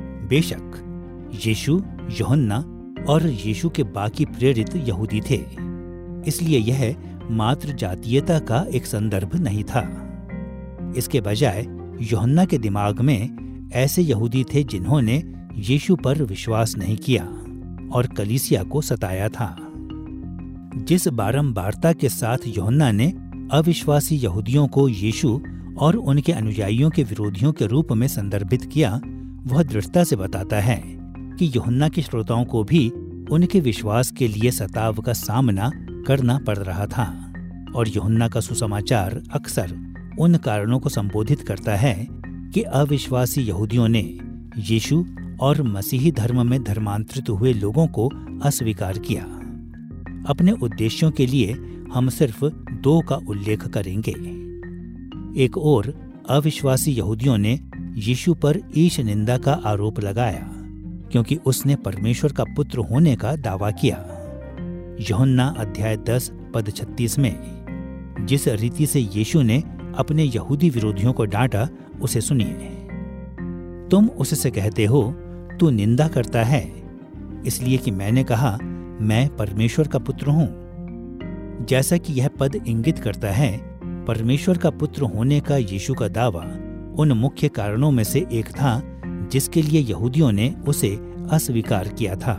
बेशक यीशु, यूहन्ना और यीशु के बाकी प्रेरित यहूदी थे, इसलिए यह मात्र जातीयता का एक संदर्भ नहीं था। इसके बजाय यूहन्ना के दिमाग में ऐसे यहूदी थे जिन्होंने यीशु पर विश्वास नहीं किया और कलीसिया को सताया था। जिस बारंबारता के साथ यूहन्ना ने अविश्वासी यहूदियों को यीशु और उनके अनुयायियों के विरोधियों के रूप में संदर्भित किया, वह दृढ़ता से बताता है कि यूहन्ना के श्रोताओं को भी उनके विश्वास के लिए सताव का सामना करना पड़ रहा था, और यूहन्ना का सुसमाचार अक्सर उन कारणों को संबोधित करता है कि अविश्वासी यहूदियों ने यीशु और मसीही धर्म में धर्मांतरित हुए लोगों को अस्वीकार किया। अपने उद्देश्यों के लिए हम सिर्फ 2 का उल्लेख करेंगे। एक ओर अविश्वासी यहूदियों ने यीशु पर ईश निंदा का आरोप लगाया क्योंकि उसने परमेश्वर का पुत्र होने का दावा किया। यूहन्ना अध्याय 10 पद 36 में जिस रीति से यीशु ने अपने यहूदी विरोधियों को डांटा, उसे सुनिए। तुम उससे कहते हो, तू निंदा करता है इसलिए कि मैंने कहा मैं परमेश्वर का पुत्र हूं। जैसा कि यह पद इंगित करता है, परमेश्वर का पुत्र होने का यीशु का दावा उन मुख्य कारणों में से एक था जिसके लिए यहूदियों ने उसे अस्वीकार किया था।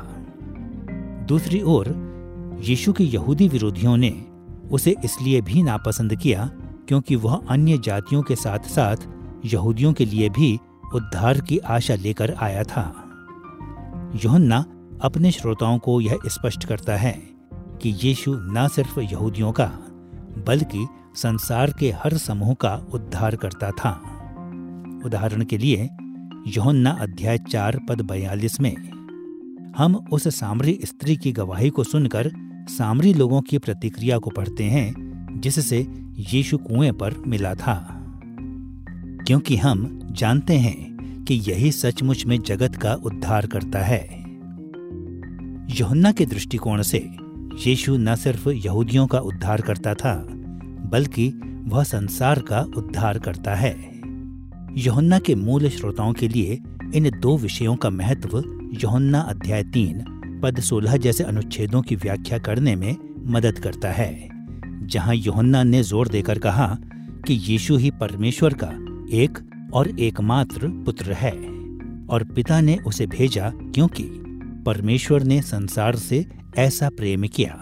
दूसरी ओर यीशु के यहूदी विरोधियों ने उसे इसलिए भी नापसंद किया क्योंकि वह अन्य जातियों के साथ साथ यहूदियों के लिए भी उद्धार की आशा लेकर आया था। यूहन्ना अपने श्रोताओं को यह स्पष्ट करता है कि यीशु न सिर्फ यहूदियों का बल्कि संसार के हर समूह का उद्धार करता था। उदाहरण के लिए यूहन्ना अध्याय 4 पद 42 में हम उस सामरी स्त्री की गवाही को सुनकर सामरी लोगों की प्रतिक्रिया को पढ़ते हैं जिससे यीशु कुएं पर मिला था, क्योंकि हम जानते हैं कि यही सचमुच में जगत का उद्धार करता है। यूहन्ना के दृष्टिकोण से यीशु न सिर्फ यहूदियों का उद्धार करता था बल्कि वह संसार का उद्धार करता है। यूहन्ना के मूल श्रोताओं के लिए इन 2 विषयों का महत्व यूहन्ना अध्याय 3 पद 16 जैसे अनुच्छेदों की व्याख्या करने में मदद करता है, जहां यूहन्ना ने जोर देकर कहा कि यीशु ही परमेश्वर का एक और एकमात्र पुत्र है और पिता ने उसे भेजा क्योंकि परमेश्वर ने संसार से ऐसा प्रेम किया।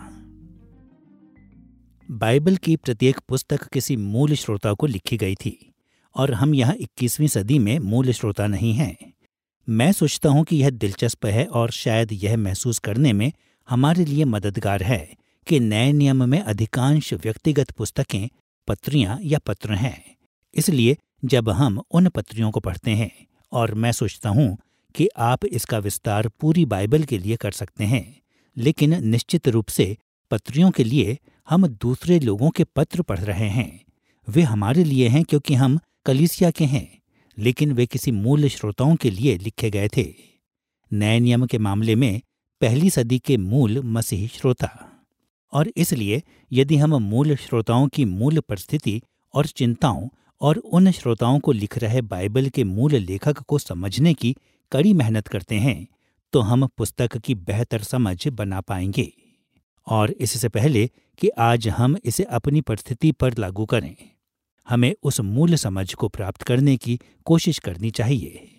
बाइबल की प्रत्येक पुस्तक किसी मूल श्रोता को लिखी गई थी और हम यहाँ 21वीं सदी में मूल श्रोता नहीं हैं। मैं सोचता हूँ कि यह दिलचस्प है और शायद यह महसूस करने में हमारे लिए मददगार है कि नए नियम में अधिकांश व्यक्तिगत पुस्तकें पत्रियां या पत्र हैं। इसलिए जब हम उन पत्रियों को पढ़ते हैं, और मैं सोचता हूँ कि आप इसका विस्तार पूरी बाइबल के लिए कर सकते हैं, लेकिन निश्चित रूप से पत्रियों के लिए हम दूसरे लोगों के पत्र पढ़ रहे हैं। वे हमारे लिए हैं क्योंकि हम कलीसिया के हैं, लेकिन वे किसी मूल श्रोताओं के लिए लिखे गए थे। नए नियम के मामले में पहली सदी के मूल मसीही श्रोता। और इसलिए यदि हम मूल श्रोताओं की मूल परिस्थिति और चिंताओं और उन श्रोताओं को लिख रहे बाइबल के मूल लेखक को समझने की कड़ी मेहनत करते हैं, तो हम पुस्तक की बेहतर समझ बना पाएंगे। और इससे पहले कि आज हम इसे अपनी परिस्थिति पर लागू करें, हमें उस मूल समझ को प्राप्त करने की कोशिश करनी चाहिए।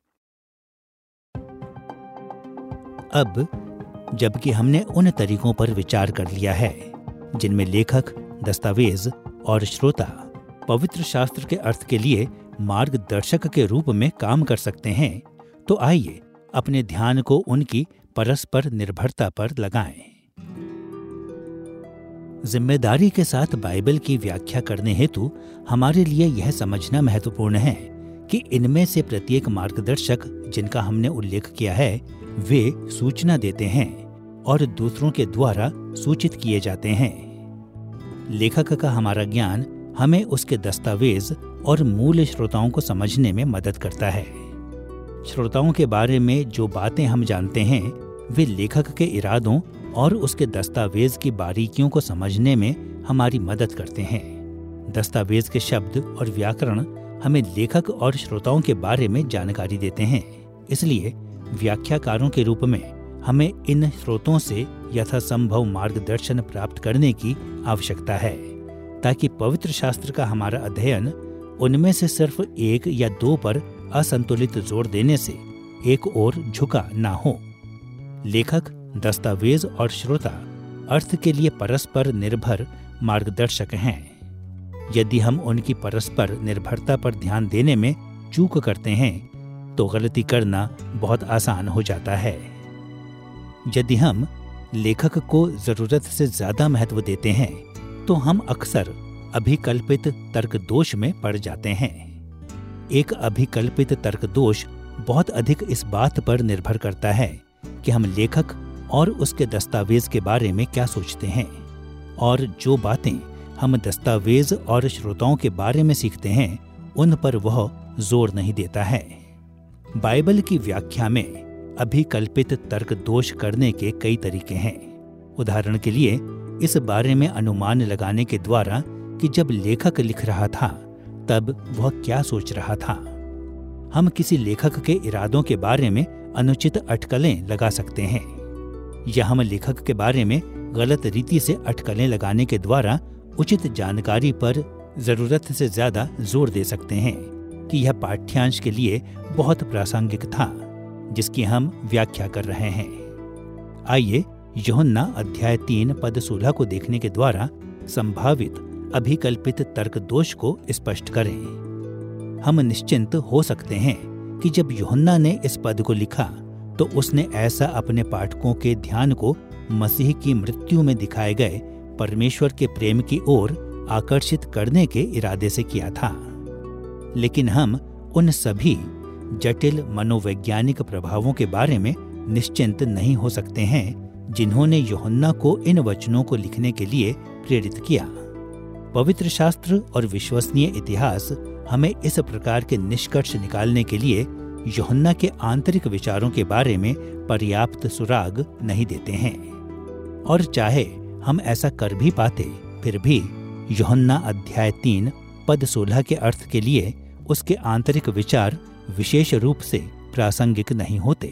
अब जबकि हमने उन तरीकों पर विचार कर लिया है जिनमें लेखक, दस्तावेज और श्रोता पवित्र शास्त्र के अर्थ के लिए मार्गदर्शक के रूप में काम कर सकते हैं, तो आइए अपने ध्यान को उनकी परस्पर निर्भरता पर लगाएं। जिम्मेदारी के साथ बाइबल की व्याख्या करने हेतु हमारे लिए यह समझना महत्वपूर्ण है कि इनमें से प्रत्येक मार्गदर्शक जिनका हमने उल्लेख किया है, वे सूचना देते हैं और दूसरों के द्वारा सूचित किए जाते हैं। लेखक का हमारा ज्ञान हमें उसके दस्तावेज और मूल श्रोताओं को समझने में मदद करता है। श्रोताओं के बारे में जो बातें हम जानते हैं, वे लेखक के इरादों और उसके दस्तावेज की बारीकियों को समझने में हमारी मदद करते हैं। दस्तावेज के शब्द और व्याकरण हमें लेखक और श्रोताओं के बारे में जानकारी देते हैं। इसलिए व्याख्याकारों के रूप में हमें इन स्रोतों से यथासंभव मार्गदर्शन प्राप्त करने की आवश्यकता है, ताकि पवित्र शास्त्र का हमारा अध्ययन उनमें से सिर्फ एक या दो पर असंतुलित जोर देने से एक ओर झुका ना हो। लेखक, दस्तावेज और श्रोता अर्थ के लिए परस्पर निर्भर मार्गदर्शक हैं। यदि हम उनकी परस्पर निर्भरता पर ध्यान देने में चूक करते हैं, तो गलती करना बहुत आसान हो जाता है। यदि हम लेखक को जरूरत से ज्यादा महत्व देते हैं, तो हम अक्सर अभिकल्पित तर्क दोष में पड़ जाते हैं। एक अभिकल्पित तर्क दोष बहुत अधिक इस बात पर निर्भर करता है कि हम लेखक और उसके दस्तावेज के बारे में क्या सोचते हैं, और जो बातें हम दस्तावेज और श्रोताओं के बारे में सीखते हैं, उन पर वह जोर नहीं देता है। बाइबल की व्याख्या में अभिकल्पित तर्क दोष करने के कई तरीके हैं। उदाहरण के लिए, इस बारे में अनुमान लगाने के द्वारा कि जब लेखक लिख रहा था तब वह क्या सोच रहा था। हम किसी लेखक के इरादों के बारे में अनुचित अटकलें लगा सकते हैं, या हम लेखक के बारे में गलत रीति से अटकलें लगाने के द्वारा उचित जानकारी पर जरूरत से ज्यादा जोर दे सकते हैं कि यह पाठ्यांश के लिए बहुत प्रासंगिक था, जिसकी हम व्याख्या कर रहे हैं। आइए यूहन्ना अध्याय 3 पद 16 को देखने के द्वारा संभावित अभिकल्पित तर्क दोष को स्पष्ट करें। हम निश्चिंत हो सकते हैं कि जब यूहन्ना ने इस पद को लिखा, तो उसने ऐसा अपने पाठकों के ध्यान को मसीह की मृत्यु में दिखाए गए परमेश्वर के प्रेम की ओर आकर्षित करने के इरादे से किया था। लेकिन हम उन सभी जटिल मनोवैज्ञानिक प्रभावों के बारे में निश्चिंत नहीं हो सकते हैं जिन्होंने यूहन्ना को इन वचनों को लिखने के लिए प्रेरित किया। पवित्र शास्त्र और विश्वसनीय इतिहास हमें इस प्रकार के निष्कर्ष निकालने के लिए यूहन्ना के आंतरिक विचारों के बारे में पर्याप्त सुराग नहीं देते हैं। और चाहे हम ऐसा कर भी पाते, फिर भी यूहन्ना अध्याय 3 पद 16 के अर्थ के लिए उसके आंतरिक विचार विशेष रूप से प्रासंगिक नहीं होते।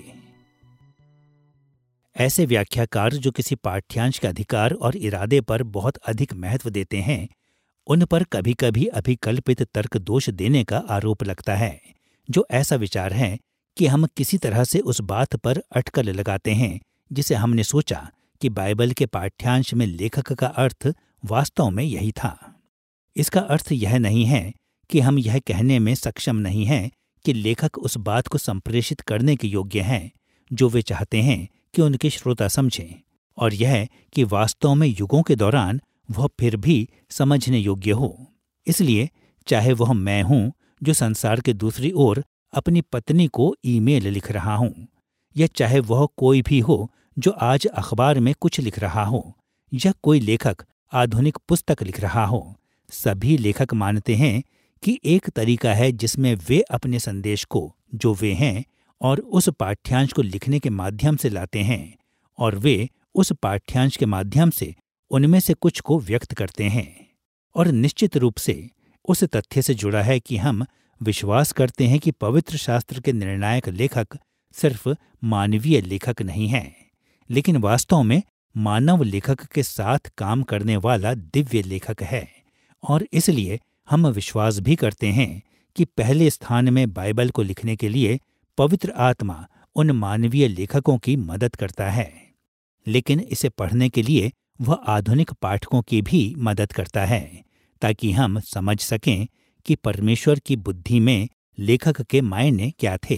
ऐसे व्याख्याकार जो किसी पाठ्यांश के अधिकार और इरादे पर बहुत अधिक महत्व देते हैं, उन पर कभी कभी अभिकल्पित तर्क दोष देने का आरोप लगता है, जो ऐसा विचार है कि हम किसी तरह से उस बात पर अटकल लगाते हैं जिसे हमने सोचा कि बाइबल के पाठ्यांश में लेखक का अर्थ वास्तव में यही था। इसका अर्थ यह नहीं है कि हम यह कहने में सक्षम नहीं हैं कि लेखक उस बात को संप्रेषित करने के योग्य हैं जो वे चाहते हैं कि उनके श्रोता समझें, और यह कि वास्तव में युगों के दौरान वह फिर भी समझने योग्य हो। इसलिए चाहे वह मैं हूं जो संसार के दूसरी ओर अपनी पत्नी को ईमेल लिख रहा हूं, या चाहे वह कोई भी हो जो आज अखबार में कुछ लिख रहा हो, या कोई लेखक आधुनिक पुस्तक लिख रहा हो, सभी लेखक मानते हैं कि एक तरीका है जिसमें वे अपने संदेश को, जो वे हैं, और उस पाठ्यांश को लिखने के माध्यम से लाते हैं, और वे उस पाठ्यांश के माध्यम से उनमें से कुछ को व्यक्त करते हैं। और निश्चित रूप से उस तथ्य से जुड़ा है कि हम विश्वास करते हैं कि पवित्र शास्त्र के निर्णायक लेखक सिर्फ मानवीय लेखक नहीं हैं, लेकिन वास्तव में मानव लेखक के साथ काम करने वाला दिव्य लेखक है। और इसलिए हम विश्वास भी करते हैं कि पहले स्थान में बाइबल को लिखने के लिए पवित्र आत्मा उन मानवीय लेखकों की मदद करता है, लेकिन इसे पढ़ने के लिए वह आधुनिक पाठकों की भी मदद करता है, ताकि हम समझ सकें कि परमेश्वर की बुद्धि में लेखक के मायने क्या थे।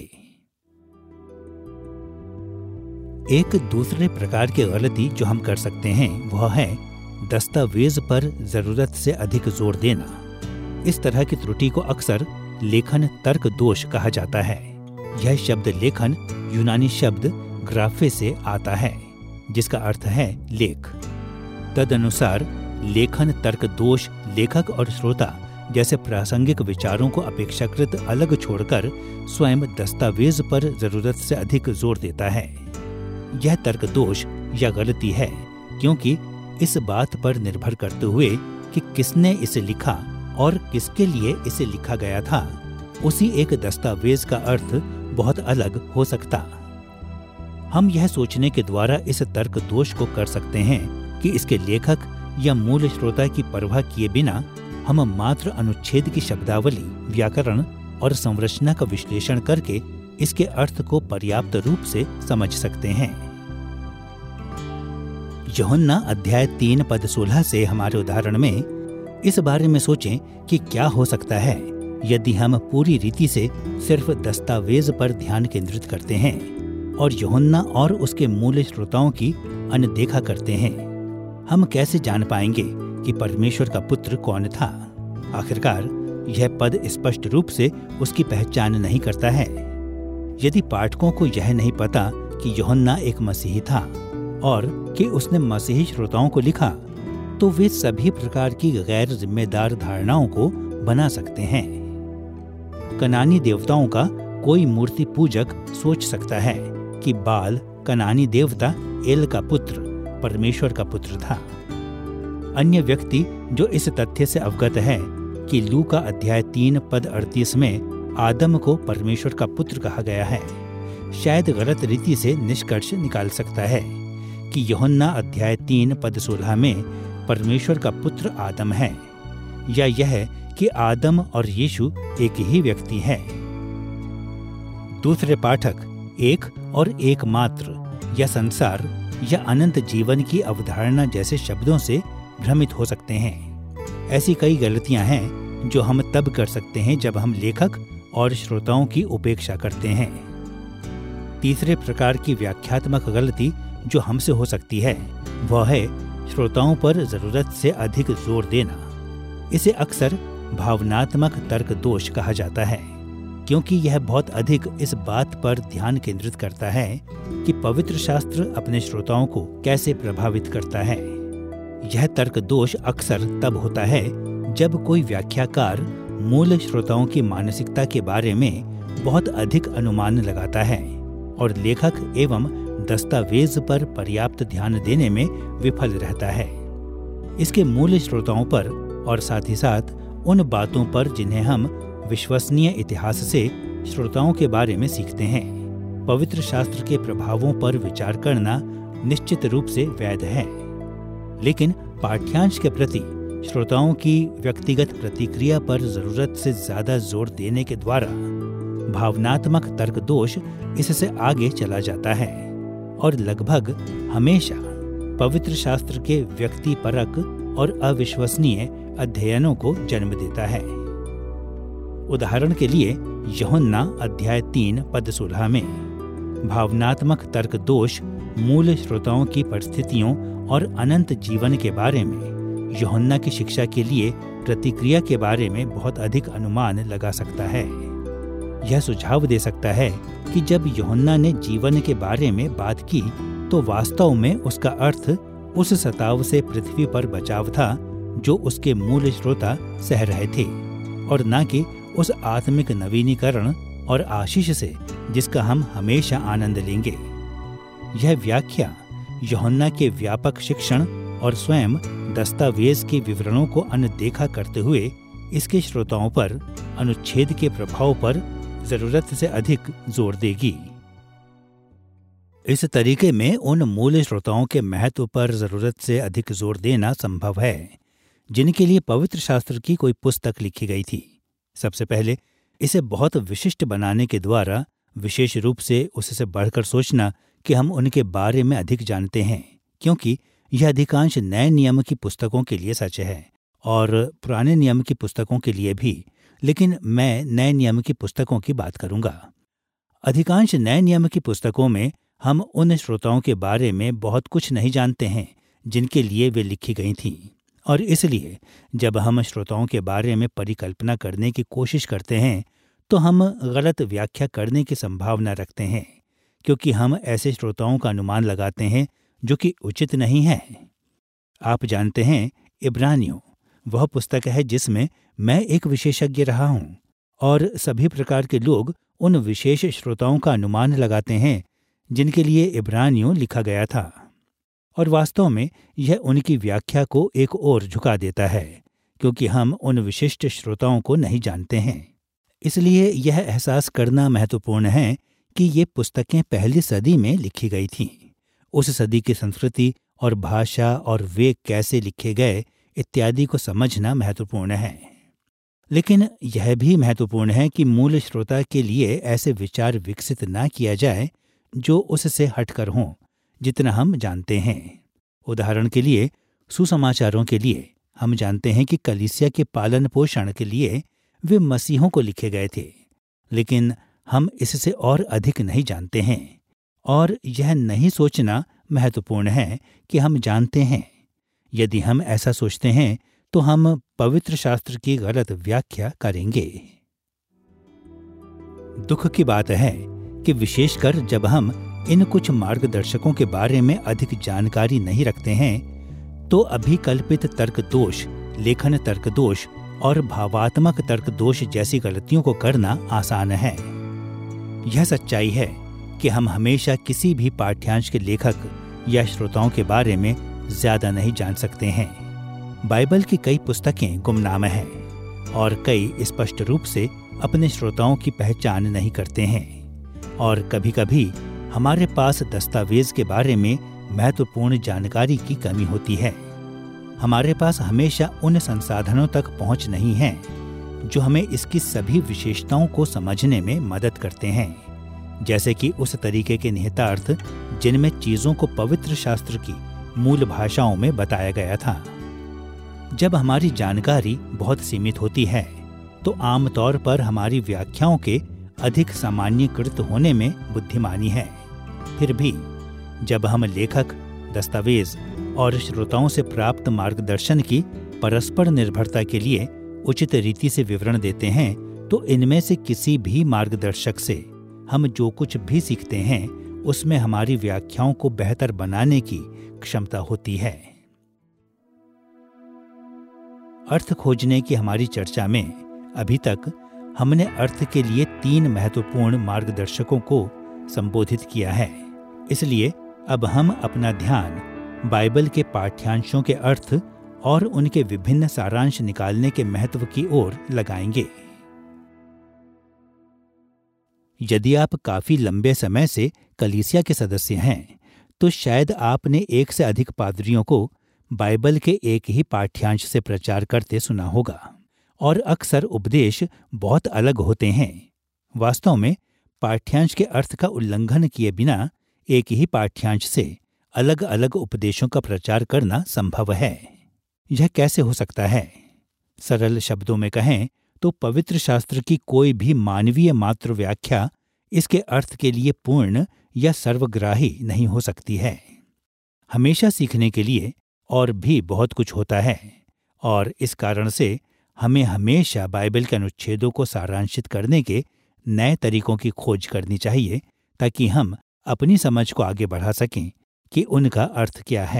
एक दूसरे प्रकार की गलती जो हम कर सकते हैं वह है दस्तावेज पर जरूरत से अधिक जोर देना। इस तरह की त्रुटि को अक्सर लेखन तर्क दोष कहा जाता है। यह शब्द लेखन यूनानी शब्द ग्राफे से आता है, जिसका अर्थ है लेख। तदनुसार लेखन तर्क दोष लेखक और श्रोता जैसे प्रासंगिक विचारों को अपेक्षाकृत अलग छोड़कर स्वयं दस्तावेज पर जरूरत से अधिक जोर देता है। यह तर्क दोष या गलती है क्योंकि इस बात पर निर्भर करते हुए कि किसने इसे लिखा और किसके लिए इसे लिखा गया था, उसी एक दस्तावेज का अर्थ बहुत अलग हो सकता। हम यह सोचने के द्वारा इस तर्क दोष को कर सकते हैं कि इसके लेखक या मूल श्रोता की परवाह किए बिना हम मात्र अनुच्छेद की शब्दावली, व्याकरण और संरचना का विश्लेषण करके इसके अर्थ को पर्याप्त रूप से समझ सकते हैं। यूहन्ना अध्याय 3 पद 16 से हमारे उदाहरण में इस बारे में सोचें कि क्या हो सकता है यदि हम पूरी रीति से सिर्फ दस्तावेज पर ध्यान केंद्रित करते हैं और यूहन्ना और उसके मूल श्रोताओं की अनदेखा करते हैं। हम कैसे जान पाएंगे कि परमेश्वर का पुत्र कौन था? आखिरकार यह पद स्पष्ट रूप से उसकी पहचान नहीं करता है। यदि पाठकों को यह नहीं पता कि यूहन्ना एक मसीही था और कि उसने मसीही श्रोताओं को लिखा, तो वे सभी प्रकार की गैर जिम्मेदार धारणाओं को बना सकते हैं। कनानी देवताओं का कोई मूर्ति पूजक सोच सकता है कि बाल कनानी देवता एल का पुत्र परमेश्वर का पुत्र था। अन्य व्यक्ति जो इस तथ्य से अवगत है कि लूका अध्याय 3 पद 38 में आदम को परमेश्वर का पुत्र कहा गया है, शायद गलत रीति से निष्कर्ष निकाल सकता है कि यूहन्ना अध्याय 3 पद 16 में परमेश्वर का पुत्र आदम है, या यह कि आदम और यीशु एक ही व्यक्ति है। दूसरे पाठक एक और एकमात्र या संसार या अनंत जीवन की अवधारणा जैसे शब्दों से भ्रमित हो सकते हैं। ऐसी कई गलतियां हैं जो हम तब कर सकते हैं जब हम लेखक और श्रोताओं की उपेक्षा करते हैं। तीसरे प्रकार की व्याख्यात्मक गलती जो हमसे हो सकती है वह है श्रोताओं पर जरूरत से अधिक जोर देना। इसे अक्सर भावनात्मक तर्क दोष कहा जाता है क्योंकि यह बहुत अधिक इस बात पर ध्यान केंद्रित करता है कि पवित्र शास्त्र अपने श्रोताओं को कैसे प्रभावित करता है। यह तर्क दोष अक्सर तब होता है जब कोई व्याख्याकार मूल श्रोताओं की मानसिकता के बारे में बहुत अधिक अनुमान लगाता है और लेखक एवं दस्तावेज पर पर्याप्त ध्यान देने में विफल रहता है। इसके मूल श्रोताओं पर और साथ ही साथ उन बातों पर जिन्हें हम विश्वसनीय इतिहास से श्रोताओं के बारे में सीखते हैं, पवित्र शास्त्र के प्रभावों पर विचार करना निश्चित रूप से वैध है। लेकिन पाठ्यांश के प्रति श्रोताओं की व्यक्तिगत प्रतिक्रिया पर जरूरत से ज्यादा जोर देने के द्वारा भावनात्मक तर्क दोष इससे आगे चला जाता है और लगभग हमेशा पवित्र शास्त्र के व्यक्तिपरक और अविश्वसनीय अध्ययनों को जन्म देता है। उदाहरण के लिए यूहन्ना अध्याय 3 पद 16 में भावनात्मक तर्क दोष मूल श्रोताओं की परिस्थितियों और अनंत जीवन के बारे में यूहन्ना की शिक्षा के लिए प्रतिक्रिया के बारे में बहुत अधिक अनुमान लगा सकता है। यह सुझाव दे सकता है कि जब यूहन्ना ने जीवन के बारे में बात की तो वास्तव में उसका अर्थ उस सताव से पृथ्वी पर बचाव था जो उसके मूल श्रोता सह रहे थे, और न कि उस आत्मिक नवीनीकरण और आशीष से जिसका हम हमेशा आनंद लेंगे। यह व्याख्या यूहन्ना के व्यापक शिक्षण और स्वयं दस्तावेज के विवरणों को अनदेखा करते हुए इसके श्रोताओं पर अनुच्छेद के प्रभाव पर जरूरत से अधिक जोर देगी। इस तरीके में उन मूल श्रोताओं के महत्व पर जरूरत से अधिक जोर देना संभव है जिनके लिए पवित्र शास्त्र की कोई पुस्तक लिखी गई थी। सबसे पहले इसे बहुत विशिष्ट बनाने के द्वारा विशेष रूप से उससे बढ़कर सोचना कि हम उनके बारे में अधिक जानते हैं, क्योंकि यह अधिकांश नए नियम की पुस्तकों के लिए सच है और पुराने नियम की पुस्तकों के लिए भी, लेकिन मैं नए नियम की पुस्तकों की बात करूंगा। अधिकांश नए नियम की पुस्तकों में हम उन श्रोताओं के बारे में बहुत कुछ नहीं जानते हैं जिनके लिए वे लिखी गई थीं, और इसलिए जब हम श्रोताओं के बारे में परिकल्पना करने की कोशिश करते हैं तो हम गलत व्याख्या करने की संभावना रखते हैं, क्योंकि हम ऐसे श्रोताओं का अनुमान लगाते हैं जो कि उचित नहीं है। आप जानते हैं, इब्रानियों वह पुस्तक है जिसमें मैं एक विशेषज्ञ रहा हूं, और सभी प्रकार के लोग उन विशेष श्रोताओं का अनुमान लगाते हैं जिनके लिए इब्रानियों लिखा गया था, और वास्तव में यह उनकी व्याख्या को एक ओर झुका देता है, क्योंकि हम उन विशिष्ट श्रोताओं को नहीं जानते हैं। इसलिए यह एहसास करना महत्वपूर्ण है कि ये पुस्तकें पहली सदी में लिखी गई थीं। उस सदी की संस्कृति और भाषा और वे कैसे लिखे गए इत्यादि को समझना महत्वपूर्ण है। लेकिन यह भी महत्वपूर्ण है कि मूल श्रोता के लिए ऐसे विचार विकसित ना किया जाए जो उससे हटकर हों, जितना हम जानते हैं। उदाहरण के लिए, सुसमाचारों के लिए हम जानते हैं कि कलीसिया के पालन पोषण के लिए वे मसीहों को लिखे गए थे, लेकिन हम इससे और अधिक नहीं जानते हैं, और यह नहीं सोचना महत्वपूर्ण है कि हम जानते हैं। यदि हम ऐसा सोचते हैं तो हम पवित्र शास्त्र की गलत व्याख्या करेंगे। दुख की बात है कि विशेषकर जब हम इन कुछ मार्गदर्शकों के बारे में अधिक जानकारी नहीं रखते हैं तो अभिकल्पित तर्क दोष, लेखन तर्क दोष और भावात्मक तर्क दोष जैसी गलतियों को करना आसान है। यह सच्चाई है कि हम हमेशा किसी भी पाठ्यांश के लेखक या श्रोताओं के बारे में ज्यादा नहीं जान सकते हैं। बाइबल की कई पुस्तकें गुमनाम हैं और कई स्पष्ट रूप से अपने श्रोताओं की पहचान नहीं करते हैं, और कभी-कभी हमारे पास दस्तावेज के बारे में महत्वपूर्ण जानकारी की कमी होती है। हमारे पास हमेशा उन संसाधनों तक पहुंच नहीं है जो हमें इसकी सभी विशेषताओं को समझने में मदद करते हैं, जैसे कि उस तरीके के निहितार्थ जिनमें चीजों को पवित्र शास्त्र की मूल भाषाओं में बताया गया था। जब हमारी जानकारी बहुत सीमित होती है तो आमतौर पर हमारी व्याख्याओं के अधिक सामान्यीकृत होने में बुद्धिमानी है। फिर भी जब हम लेखक, दस्तावेज और श्रोताओं से प्राप्त मार्गदर्शन की परस्पर निर्भरता के लिए उचित रीति से विवरण देते हैं तो इनमें से किसी भी मार्गदर्शक से हम जो कुछ भी सीखते हैं उसमें हमारी व्याख्याओं को बेहतर बनाने की क्षमता होती है। अर्थ खोजने की हमारी चर्चा में अभी तक हमने अर्थ के लिए 3 महत्वपूर्ण मार्गदर्शकों को संबोधित किया है। इसलिए अब हम अपना ध्यान बाइबल के पाठ्यांशों के अर्थ और उनके विभिन्न सारांश निकालने के महत्व की ओर लगाएंगे। यदि आप काफी लंबे समय से कलीसिया के सदस्य हैं तो शायद आपने एक से अधिक पादरियों को बाइबल के एक ही पाठ्यांश से प्रचार करते सुना होगा, और अक्सर उपदेश बहुत अलग होते हैं। वास्तव में पाठ्यांश के अर्थ का उल्लंघन किए बिना एक ही पाठ्यांश से अलग अलग उपदेशों का प्रचार करना संभव है। यह कैसे हो सकता है? सरल शब्दों में कहें तो पवित्र शास्त्र की कोई भी मानवीय मात्र व्याख्या इसके अर्थ के लिए पूर्ण या सर्वग्राही नहीं हो सकती है। हमेशा सीखने के लिए और भी बहुत कुछ होता है, और इस कारण से हमें हमेशा बाइबल के अनुच्छेदों को सारांशित करने के नए तरीकों की खोज करनी चाहिए ताकि हम अपनी समझ को आगे बढ़ा सकें कि उनका अर्थ क्या है।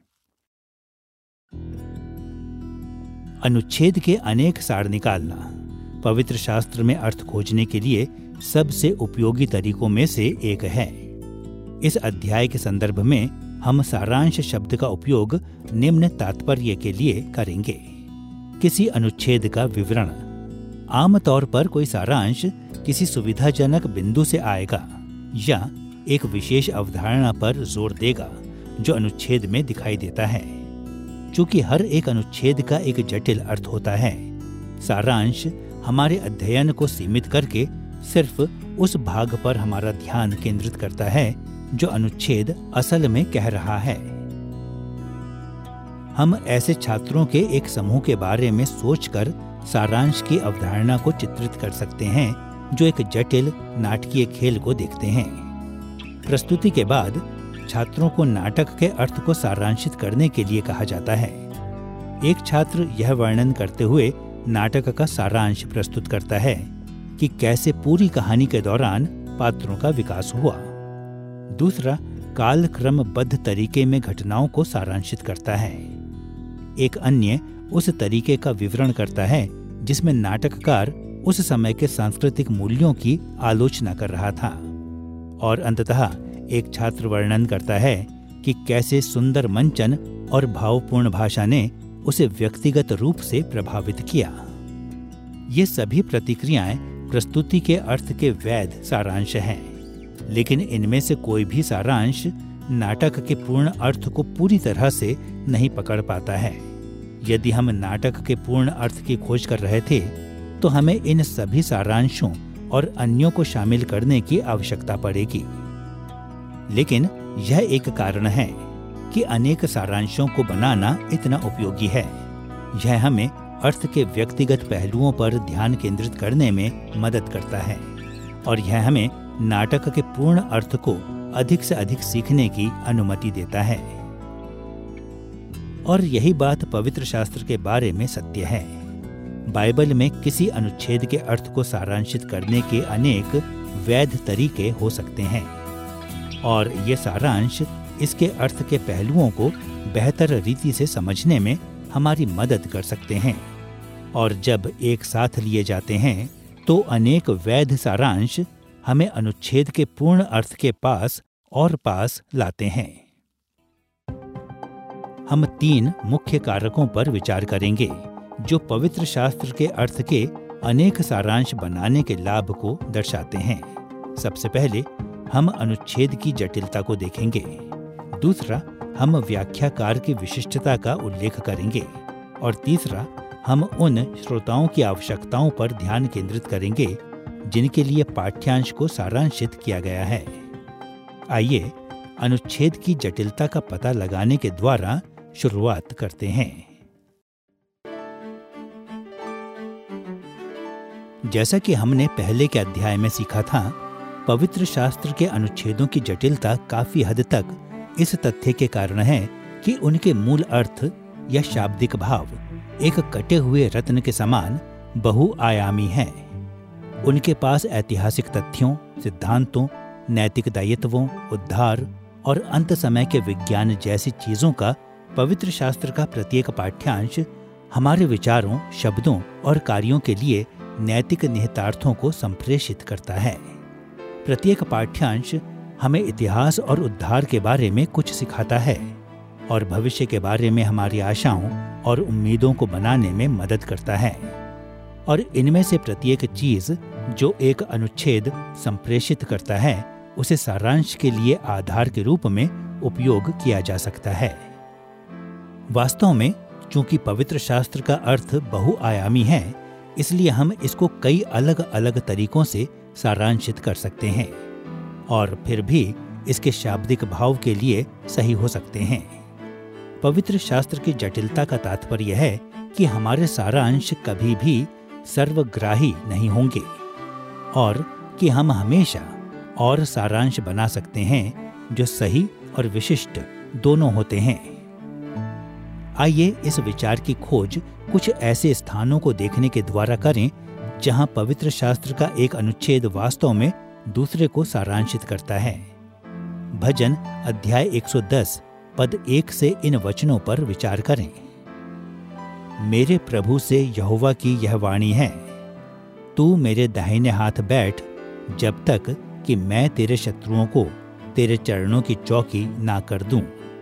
अनुच्छेद के अनेक सार निकालना पवित्र शास्त्र में अर्थ खोजने के लिए सबसे उपयोगी तरीकों में से एक है। इस अध्याय के संदर्भ में हम सारांश शब्द का उपयोग निम्न तात्पर्य के लिए करेंगे। किसी अनुच्छेद का विवरण। आमतौर पर कोई सारांश किसी सुविधाजनक बिंदु से आएगा या एक विशेष अवधारणा पर जोर देगा जो अनुच्छेद में दिखाई देता है। चूंकि हर एक अनुच्छेद का एक जटिल अर्थ होता है, सारांश हमारे अध्ययन को सीमित करके सिर्फ उस भाग पर हमारा ध्यान केंद्रित करता है जो अनुच्छेद असल में कह रहा है। हम ऐसे छात्रों के एक समूह के बारे में सोचकर सारांश की अवधारणा को चित्रित कर सकते हैं जो एक जटिल नाटकीय खेल को देखते हैं। प्रस्तुति के बाद छात्रों को नाटक के अर्थ को सारांशित करने के लिए कहा जाता है। एक छात्र यह वर्णन करते हुए नाटक का सारांश प्रस्तुत करता है कि कैसे पूरी कहानी के दौरान पात्रों का विकास हुआ। दूसरा कालक्रमबद्ध तरीके में घटनाओं को सारांशित करता है। एक अन्य उस तरीके का विवरण करता है जिसमें नाटककार उस समय के सांस्कृतिक मूल्यों की आलोचना कर रहा था। और अंततः एक छात्र वर्णन करता है कि कैसे सुंदर मंचन और भावपूर्ण भाषा ने उसे व्यक्तिगत रूप से प्रभावित किया। ये सभी प्रतिक्रियाएं प्रस्तुति के अर्थ के वैध सारांश हैं, लेकिन इनमें से कोई भी सारांश नाटक के पूर्ण अर्थ को पूरी तरह से नहीं पकड़ पाता है। यदि हम नाटक के पूर्ण अर्थ की खोज कर रहे थे तो हमें इन सभी सारांशों और अन्यों को शामिल करने की आवश्यकता पड़ेगी। लेकिन यह एक कारण है कि अनेक सारांशों को बनाना इतना उपयोगी है। यह हमें अर्थ के व्यक्तिगत पहलुओं पर ध्यान केंद्रित करने में मदद करता है और यह हमें नाटक के पूर्ण अर्थ को अधिक से अधिक सीखने की अनुमति देता है। और यही बात पवित्र शास्त्र के बारे में सत्य है। बाइबल में किसी अनुच्छेद के अर्थ को सारांशित करने के अनेक वैध तरीके हो सकते हैं और ये सारांश इसके अर्थ के पहलुओं को बेहतर रीति से समझने में हमारी मदद कर सकते हैं। और जब एक साथ लिए जाते हैं तो अनेक वैध सारांश हमें अनुच्छेद के पूर्ण अर्थ के पास और पास लाते हैं। हम 3 मुख्य कारकों पर विचार करेंगे जो पवित्र शास्त्र के अर्थ के अनेक सारांश बनाने के लाभ को दर्शाते हैं। सबसे पहले हम अनुच्छेद की जटिलता को देखेंगे। दूसरा, हम व्याख्याकार की विशिष्टता का उल्लेख करेंगे और तीसरा, हम उन श्रोताओं की आवश्यकताओं पर ध्यान केंद्रित करेंगे जिनके लिए पाठ्यांश को सारांशित किया गया है। आइए अनुच्छेद की जटिलता का पता लगाने के द्वारा शुरुआत करते हैं। जैसा कि हमने पहले के अध्याय में सीखा था, पवित्र शास्त्र के अनुच्छेदों की जटिलता काफी हद तक इस तथ्य के कारण है कि उनके मूल अर्थ या शाब्दिक भाव एक कटे हुए रत्न के समान बहुआयामी हैं। उनके पास ऐतिहासिक तथ्यों, सिद्धांतों, नैतिक दायित्वों, उद्धार और अंत समय के विज्ञान जैसी चीजों का पवित्र शास्त्र का प्रत्येक पाठ्यांश हमारे विचारों, शब्दों और कार्यों के लिए नैतिक निहितार्थों को संप्रेषित करता है। प्रत्येक पाठ्यांश हमें इतिहास और उद्धार के बारे में कुछ सिखाता है और भविष्य के बारे में हमारी आशाओं और उम्मीदों को बनाने में मदद करता है। और इनमें से प्रत्येक चीज जो एक अनुच्छेद संप्रेषित करता है उसे सारांश के लिए आधार के रूप में उपयोग किया जा सकता है। वास्तव में चूंकि पवित्र शास्त्र का अर्थ बहुआयामी है, इसलिए हम इसको कई अलग अलग तरीकों से सारांशित कर सकते हैं और फिर भी इसके शाब्दिक भाव के लिए सही हो सकते हैं। पवित्र शास्त्र की जटिलता का तात्पर्य है कि हमारे सारांश कभी भी सर्वग्राही नहीं होंगे और कि हम हमेशा और सारांश बना सकते हैं जो सही और विशिष्ट दोनों होते हैं। आइए इस विचार की खोज कुछ ऐसे स्थानों को देखने के द्वारा करें जहां पवित्र शास्त्र का एक अनुच्छेद वास्तव में दूसरे को सारांशित करता है। भजन अध्याय 110 पद 1 से इन वचनों पर विचार करें। मेरे प्रभु से यहोवा की यह वाणी है, तू मेरे दाहिने हाथ बैठ जब तक कि मैं तेरे शत्रुओं को तेरे चरणों की चौकी ना कर दूं।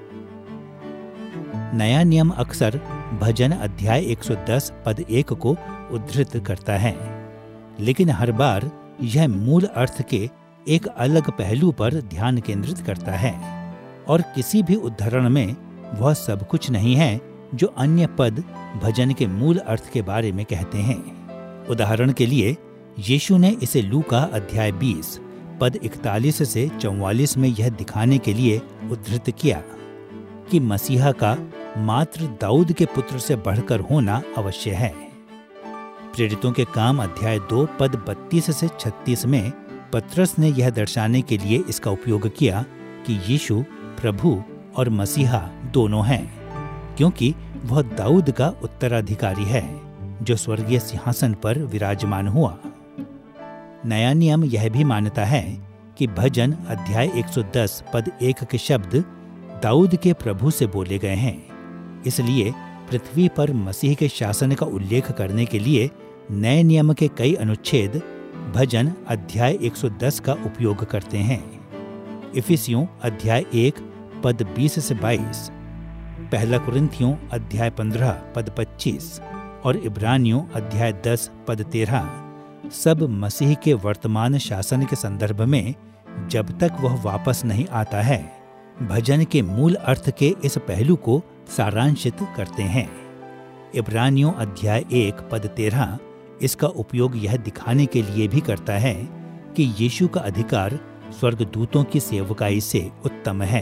नया नियम अक्सर भजन अध्याय 110 पद 1 को उद्धृत करता है, लेकिन हर बार यह मूल अर्थ के एक अलग पहलू पर ध्यान केंद्रित करता है और किसी भी उद्धरण में वह सब कुछ नहीं है जो अन्य पद भजन के मूल अर्थ के बारे में कहते हैं। उदाहरण के लिए यीशु ने इसे लूका अध्याय 20 पद 41 से 44 में यह दिखाने के लिए उद्धृत किया कि मसीहा का मात्र दाऊद के पुत्र से बढ़कर होना अवश्य है। प्रेरितों के काम अध्याय 2 पद 32 से 36 में पतरस ने यह दर्शाने के लिए इसका उपयोग किया कि यीशु प्रभु और मसीहा दोनों हैं, क्योंकि वह दाऊद का उत्तराधिकारी है जो स्वर्गीय सिंहासन पर विराजमान हुआ। नया नियम यह भी मानता है कि भजन अध्याय 110 पद 1 के शब्द दाऊद के प्रभु से बोले गए हैं। इसलिए पृथ्वी पर मसीह के शासन का उल्लेख करने के लिए नए नियम के कई अनुच्छेद भजन अध्याय 110 का उपयोग करते हैं। इफिसियों अध्याय 1 पद 20 से 22, पहला कुरिन्थियों अध्याय 15 पद 25 और इब्रानियों अध्याय 10 पद 13 सब मसीह के वर्तमान शासन के संदर्भ में जब तक वह वापस नहीं आता है भजन के मूल अर्थ के इस पहलू को सारांशित करते हैं। इब्रानियों अध्याय 1 पद 13 इसका उपयोग यह दिखाने के लिए भी करता है कि यीशु का अधिकार स्वर्गदूतों की सेवकाई से उत्तम है।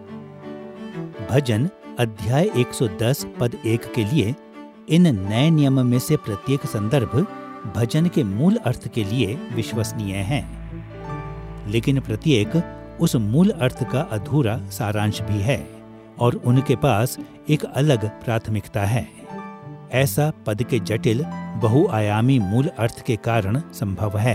भजन अध्याय 110 पद 1 के लिए इन नए नियम में से प्रत्येक संदर्भ भजन के मूल अर्थ के लिए विश्वसनीय है, लेकिन प्रत्येक उस मूल अर्थ का अधूरा सारांश भी है और उनके पास एक अलग प्राथमिकता है। ऐसा पद के जटिल बहुआयामी मूल अर्थ के कारण संभव है।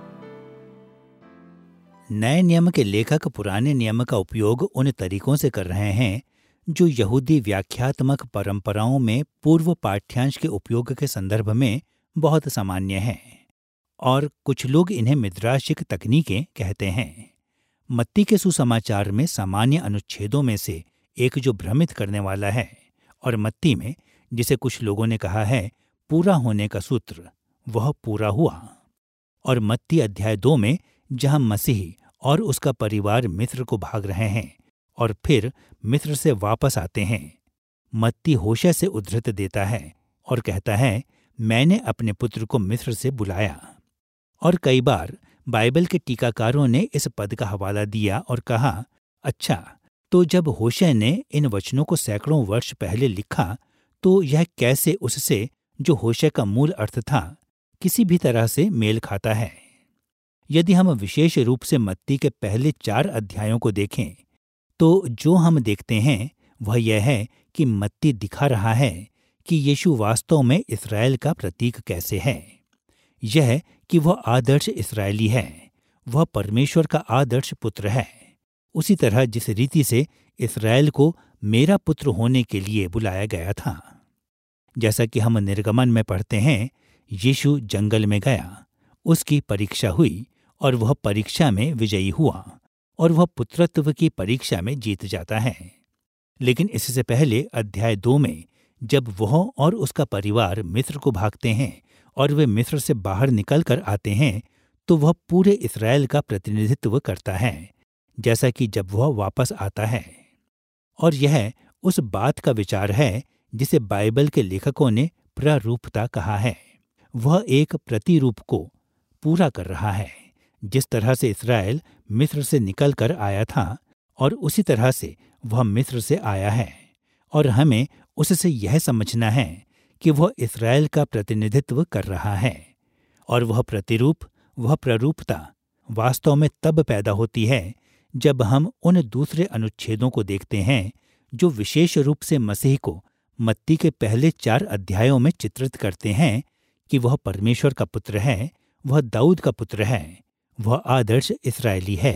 नए नियम के लेखक पुराने नियम का उपयोग उन तरीकों से कर रहे हैं जो यहूदी व्याख्यात्मक परंपराओं में पूर्व पाठ्यांश के उपयोग के संदर्भ में बहुत सामान्य हैं, और कुछ लोग इन्हें मिद्राशिक तकनीकें कहते हैं। मत्ती के सुसमाचार में सामान्य अनुच्छेदों में से एक जो भ्रमित करने वाला है, और मत्ती में जिसे कुछ लोगों ने कहा है पूरा होने का सूत्र, वह पूरा हुआ। और मत्ती अध्याय 2 में जहां मसीह और उसका परिवार मिस्र को भाग रहे हैं और फिर मिस्र से वापस आते हैं, मत्ती होशे से उद्धृत देता है और कहता है, मैंने अपने पुत्र को मिस्र से बुलाया। और कई बार बाइबल के टीकाकारों ने इस पद का हवाला दिया और कहा, अच्छा, तो जब होशे ने इन वचनों को सैकड़ों वर्ष पहले लिखा तो यह कैसे उससे, जो होशे का मूल अर्थ था, किसी भी तरह से मेल खाता है। यदि हम विशेष रूप से मत्ती के पहले 4 अध्यायों को देखें तो जो हम देखते हैं वह यह है कि मत्ती दिखा रहा है कि यीशु वास्तव में इस्राएल का प्रतीक कैसे है। यह कि वह आदर्श इस्राएली है, वह परमेश्वर का आदर्श पुत्र है, उसी तरह जिस रीति से इस्राएल को मेरा पुत्र होने के लिए बुलाया गया था। जैसा कि हम निर्गमन में पढ़ते हैं, यीशु जंगल में गया, उसकी परीक्षा हुई और वह परीक्षा में विजयी हुआ और वह पुत्रत्व की परीक्षा में जीत जाता है। लेकिन इससे पहले अध्याय 2 में जब वह और उसका परिवार मिस्र को भागते हैं और वे मिस्र से बाहर निकलकर आते हैं तो वह पूरे इस्राएल का प्रतिनिधित्व करता है, जैसा कि जब वह वापस आता है। और यह उस बात का विचार है जिसे बाइबल के लेखकों ने प्रारूपता कहा है। वह एक प्रतिरूप को पूरा कर रहा है। जिस तरह से इस्राएल मिस्र से निकलकर आया था और उसी तरह से वह मिस्र से आया है, और हमें उससे यह समझना है कि वह इस्राएल का प्रतिनिधित्व कर रहा है। और वह प्रतिरूप, वह प्रारूपता वास्तव में तब पैदा होती है जब हम उन दूसरे अनुच्छेदों को देखते हैं जो विशेष रूप से मसीह को मत्ती के पहले 4 अध्यायों में चित्रित करते हैं कि वह परमेश्वर का पुत्र है, वह दाऊद का पुत्र है, वह आदर्श इस्राएली है।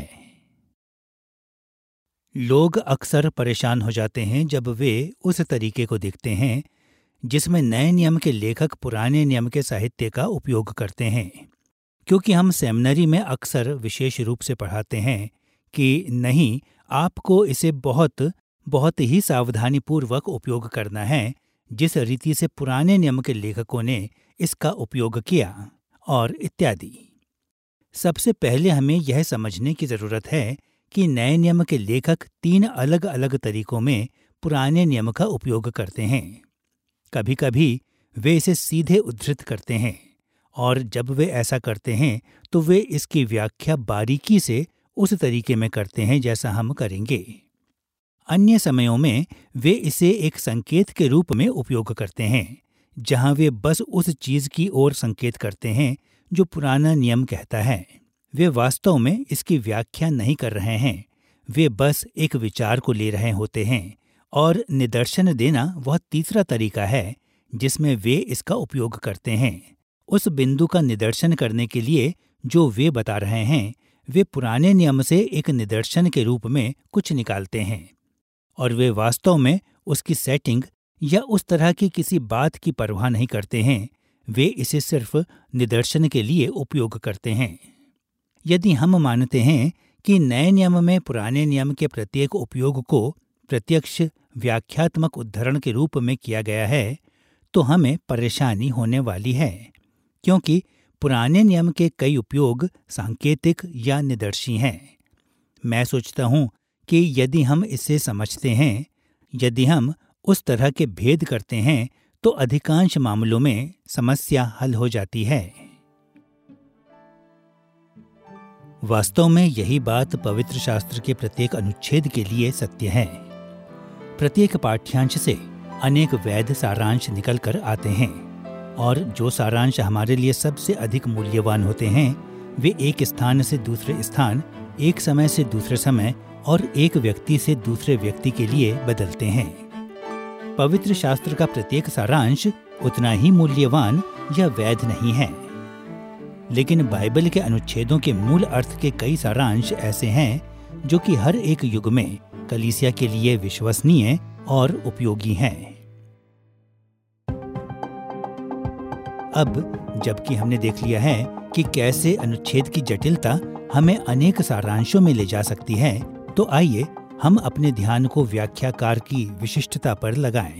लोग अक्सर परेशान हो जाते हैं जब वे उस तरीके को देखते हैं जिसमें नए नियम के लेखक पुराने नियम के साहित्य का उपयोग करते हैं, क्योंकि हम सेमिनरी में अक्सर विशेष रूप से पढ़ाते हैं कि नहीं, आपको इसे बहुत ही सावधानीपूर्वक उपयोग करना है जिस रीति से पुराने नियम के लेखकों ने इसका उपयोग किया, और इत्यादि। सबसे पहले हमें यह समझने की जरूरत है कि नए नियम के लेखक 3 अलग अलग तरीकों में पुराने नियम का उपयोग करते हैं। कभी कभी वे इसे सीधे उद्धृत करते हैं, और जब वे ऐसा करते हैं तो वे इसकी व्याख्या बारीकी से उस तरीके में करते हैं जैसा हम करेंगे। अन्य समयों में वे इसे एक संकेत के रूप में उपयोग करते हैं, जहां वे बस उस चीज की ओर संकेत करते हैं जो पुराना नियम कहता है। वे वास्तव में इसकी व्याख्या नहीं कर रहे हैं, वे बस एक विचार को ले रहे होते हैं, और निदर्शन देना वह तीसरा तरीका है जिसमें वे इसका उपयोग करते हैं। उस बिंदु का निदर्शन करने के लिए जो वे बता रहे हैं, वे पुराने नियम से एक निदर्शन के रूप में कुछ निकालते हैं, और वे वास्तव में उसकी सेटिंग या उस तरह की किसी बात की परवाह नहीं करते हैं। वे इसे सिर्फ निदर्शन के लिए उपयोग करते हैं। यदि हम मानते हैं कि नए नियम में पुराने नियम के प्रत्येक उपयोग को प्रत्यक्ष व्याख्यात्मक उद्धरण के रूप में किया गया है, तो हमें परेशानी होने वाली है, क्योंकि पुराने नियम के कई उपयोग सांकेतिक या निदर्शी हैं। मैं सोचता हूँ कि यदि हम इसे समझते हैं, यदि हम उस तरह के भेद करते हैं, तो अधिकांश मामलों में समस्या हल हो जाती है। वास्तव में यही बात पवित्र शास्त्र के प्रत्येक अनुच्छेद के लिए सत्य है। प्रत्येक पाठ्यांश से अनेक वैध सारांश निकल कर आते हैं, और जो सारांश हमारे लिए सबसे अधिक मूल्यवान होते हैं, वे एक स्थान से दूसरे स्थान, एक समय से दूसरे समय और एक व्यक्ति से दूसरे व्यक्ति के लिए बदलते हैं। पवित्र शास्त्र का प्रत्येक सारांश उतना ही मूल्यवान या वैध नहीं है, लेकिन बाइबल के अनुच्छेदों के मूल अर्थ के कई सारांश ऐसे हैं जो कि हर एक युग में कलीसिया के लिए विश्वसनीय और उपयोगी हैं। अब जबकि हमने देख लिया है कि कैसे अनुच्छेद की जटिलता हमें अनेक सारांशों में ले जा सकती है, तो आइए हम अपने ध्यान को व्याख्याकार की विशिष्टता पर लगाएं।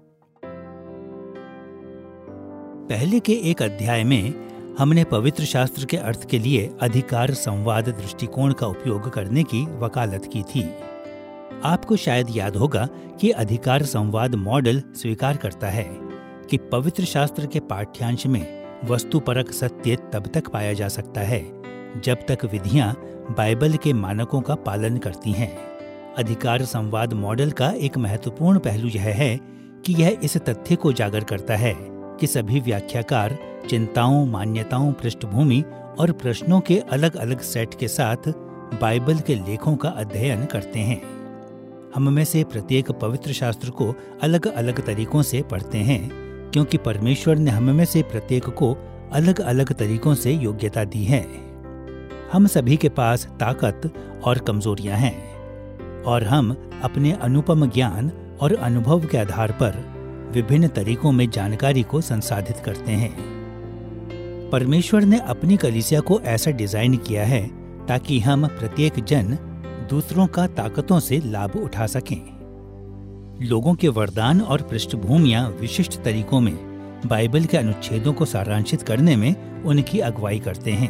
पहले के एक अध्याय में हमने पवित्र शास्त्र के अर्थ के लिए अधिकार संवाद दृष्टिकोण का उपयोग करने की वकालत की थी। आपको शायद याद होगा कि अधिकार संवाद मॉडल स्वीकार करता है कि पवित्र शास्त्र के पाठ्यांश में वस्तुपरक सत्य तब तक पाया जा सकता है जब तक विधियां बाइबल के मानकों का पालन करती हैं। अधिकार संवाद मॉडल का एक महत्वपूर्ण पहलू यह है कि यह इस तथ्य को उजागर करता है कि सभी व्याख्याकार चिंताओं, मान्यताओं, पृष्ठभूमि और प्रश्नों के अलग अलग सेट के साथ बाइबल के लेखों का अध्ययन करते हैं। हम में से प्रत्येक पवित्र शास्त्र को अलग अलग तरीकों से पढ़ते हैं, क्योंकि परमेश्वर ने हम में से प्रत्येक को अलग अलग तरीकों से योग्यता दी है। हम सभी के पास ताकत और कमजोरियां हैं, और हम अपने अनुपम ज्ञान और अनुभव के आधार पर विभिन्न तरीकों में जानकारी को संसाधित करते हैं। परमेश्वर ने अपनी कलीसिया को ऐसा डिजाइन किया है ताकि हम प्रत्येक जन दूसरों का ताकतों से लाभ उठा सकें। लोगों के वरदान और पृष्ठभूमियां विशिष्ट तरीकों में बाइबल के अनुच्छेदों को सारांशित करने में उनकी अगुवाई करते हैं।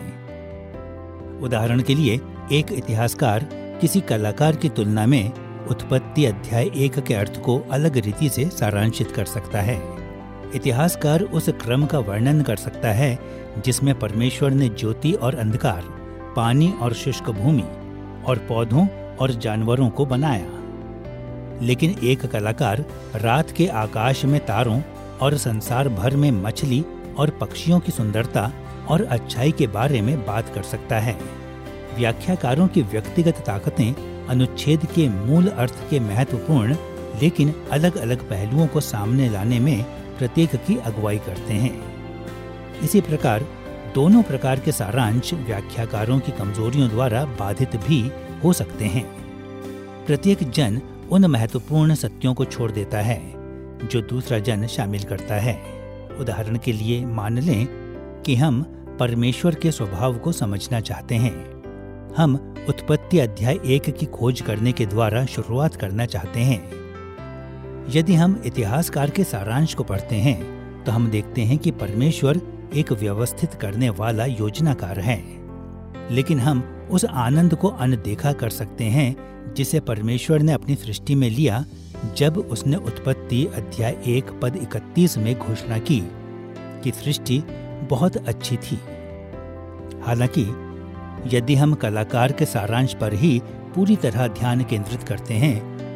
उदाहरण के लिए, एक इतिहासकार किसी कलाकार की तुलना में उत्पत्ति अध्याय 1 के अर्थ को अलग रीति से सारांशित कर सकता है। इतिहासकार उस क्रम का वर्णन कर सकता है जिसमें परमेश्वर ने ज्योति और अंधकार, पानी और शुष्क भूमि और पौधों और जानवरों को बनाया। लेकिन एक कलाकार रात के आकाश में तारों और संसार भर में मछली और पक्षियों की सुंदरता और अच्छाई के बारे में बात कर सकता है। व्याख्याकारों की व्यक्तिगत ताकतें अनुच्छेद के मूल अर्थ के महत्वपूर्ण लेकिन अलग अलग पहलुओं को सामने लाने में प्रत्येक की अगुवाई करते हैं। इसी प्रकार दोनों प्रकार के सारांश व्याख्याकारों की कमजोरियों द्वारा बाधित भी हो सकते हैं। प्रत्येक जन उन महत्वपूर्ण सत्यों को छोड़ देता है जो दूसरा जन शामिल करता है। उदाहरण के लिए मान लें कि हम परमेश्वर के स्वभाव को समझना चाहते हैं। हम उत्पत्ति अध्याय 1 की खोज करने के द्वारा शुरुआत करना चाहते हैं। यदि हम इतिहासकार के सारांश को पढ़ते हैं तो हम देखते हैं कि परमेश्वर एक व्यवस्थित करने वाला योजनाकार है, लेकिन हम उस आनंद को अनदेखा कर सकते हैं जिसे परमेश्वर ने अपनी सृष्टि में लिया जब उसने उत्पत्ति अध्याय 1 पद 31 में घोषणा की कि सृष्टि बहुत अच्छी थी। हालांकि यदि हम कलाकार के सारांश पर ही पूरी तरह ध्यान केंद्रित करते हैं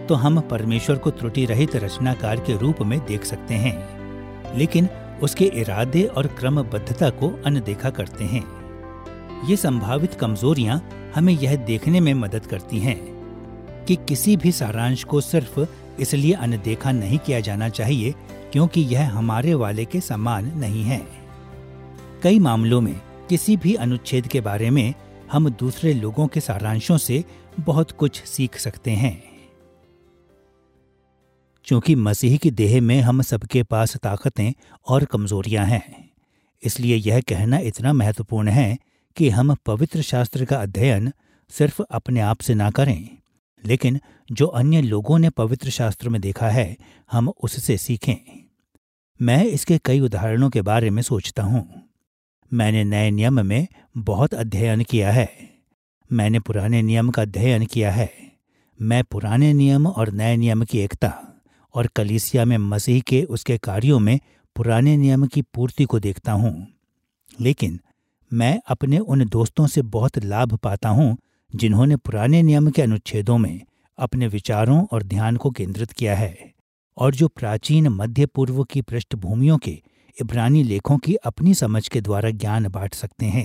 तो हम परमेश्वर को त्रुटि रहित रचनाकार के रूप में देख सकते हैं, लेकिन उसके इरादे और क्रमबद्धता को अनदेखा करते हैं। ये संभावित कमजोरियां हमें यह देखने में मदद करती हैं कि किसी भी सारांश को सिर्फ इसलिए अनदेखा नहीं किया जाना चाहिए क्योंकि यह हमारे वाले के समान नहीं है। कई मामलों में किसी भी अनुच्छेद के बारे में हम दूसरे लोगों के सारांशों से बहुत कुछ सीख सकते हैं। क्योंकि मसीह की देह में हम सबके पास ताकतें और कमजोरियां हैं, इसलिए यह कहना इतना महत्वपूर्ण है कि हम पवित्र शास्त्र का अध्ययन सिर्फ अपने आप से ना करें, लेकिन जो अन्य लोगों ने पवित्र शास्त्र में देखा है हम उससे सीखें। मैं इसके कई उदाहरणों के बारे में सोचता हूँ। मैंने नए नियम में बहुत अध्ययन किया है। मैंने पुराने नियम का अध्ययन किया है। मैं पुराने नियम और नए नियम की एकता और कलीसिया में मसीह के उसके कार्यों में पुराने नियम की पूर्ति को देखता हूँ। लेकिन मैं अपने उन दोस्तों से बहुत लाभ पाता हूँ जिन्होंने पुराने नियम के अनुच्छेदों में अपने विचारों और ध्यान को केंद्रित किया है और जो प्राचीन मध्य पूर्व की पृष्ठभूमियों के इब्रानी लेखों की अपनी समझ के द्वारा ज्ञान बांट सकते हैं।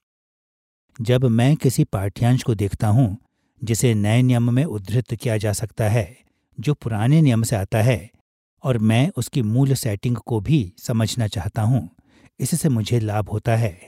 जब मैं किसी पाठ्यांश को देखता हूँ जिसे नए नियम में उद्धृत किया जा सकता है जो पुराने नियम से आता है, और मैं उसकी मूल सेटिंग को भी समझना चाहता हूँ, इससे मुझे लाभ होता है।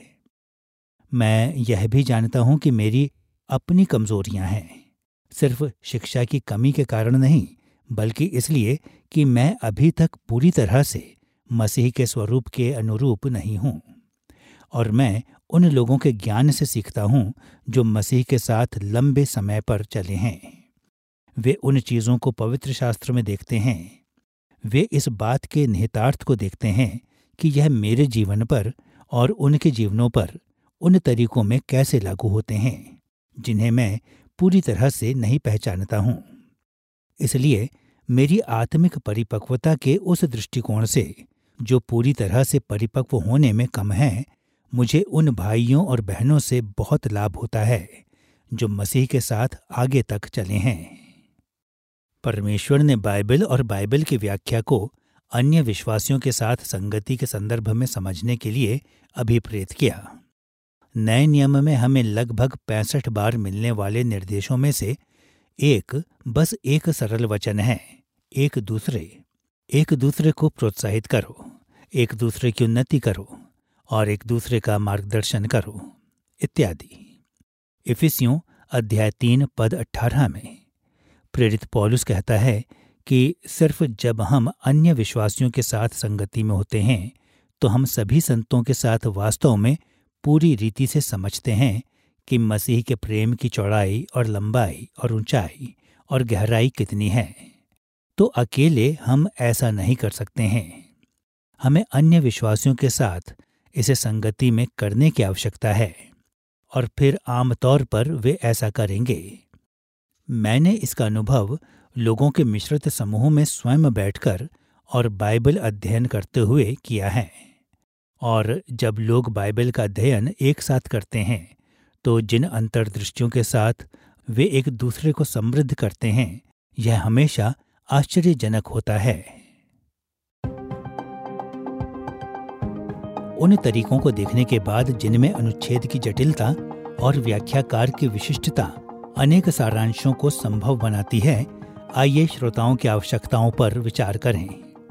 मैं यह भी जानता हूँ कि मेरी अपनी कमजोरियां हैं, सिर्फ शिक्षा की कमी के कारण नहीं, बल्कि इसलिए कि मैं अभी तक पूरी तरह से मसीह के स्वरूप के अनुरूप नहीं हूँ। और मैं उन लोगों के ज्ञान से सीखता हूँ जो मसीह के साथ लंबे समय पर चले हैं। वे उन चीज़ों को पवित्र शास्त्र में देखते हैं। वे इस बात के निहितार्थ को देखते हैं कि यह मेरे जीवन पर और उनके जीवनों पर उन तरीकों में कैसे लागू होते हैं जिन्हें मैं पूरी तरह से नहीं पहचानता हूँ। इसलिए मेरी आत्मिक परिपक्वता के उस दृष्टिकोण से जो पूरी तरह से परिपक्व होने में कम है, मुझे उन भाइयों और बहनों से बहुत लाभ होता है जो मसीह के साथ आगे तक चले हैं। परमेश्वर ने बाइबल और बाइबल की व्याख्या को अन्य विश्वासियों के साथ संगति के संदर्भ में समझने के लिए अभिप्रेत किया। नए नियम में हमें लगभग 65 बार मिलने वाले निर्देशों में से बस एक सरल वचन है, एक दूसरे को प्रोत्साहित करो, एक दूसरे की उन्नति करो और एक दूसरे का मार्गदर्शन करो इत्यादि। इफिसियों अध्याय 3 पद 18 में प्रेरित पौलुस कहता है कि सिर्फ जब हम अन्य विश्वासियों के साथ संगति में होते हैं तो हम सभी संतों के साथ वास्तव में पूरी रीति से समझते हैं कि मसीह के प्रेम की चौड़ाई और लंबाई और ऊंचाई और गहराई कितनी है। तो अकेले हम ऐसा नहीं कर सकते हैं। हमें अन्य विश्वासियों के साथ इसे संगति में करने की आवश्यकता है और फिर आमतौर पर वे ऐसा करेंगे। मैंने इसका अनुभव लोगों के मिश्रित समूह में स्वयं बैठकर और बाइबल अध्ययन करते हुए किया है। और जब लोग बाइबल का अध्ययन एक साथ करते हैं तो जिन अंतर्दृष्टियों के साथ वे एक दूसरे को समृद्ध करते हैं, यह हमेशा आश्चर्यजनक होता है। उन तरीकों को देखने के बाद जिनमें अनुच्छेद की जटिलता और व्याख्याकार की विशिष्टता अनेक सारांशों को संभव बनाती है, आइए श्रोताओं की आवश्यकताओं पर विचार करें।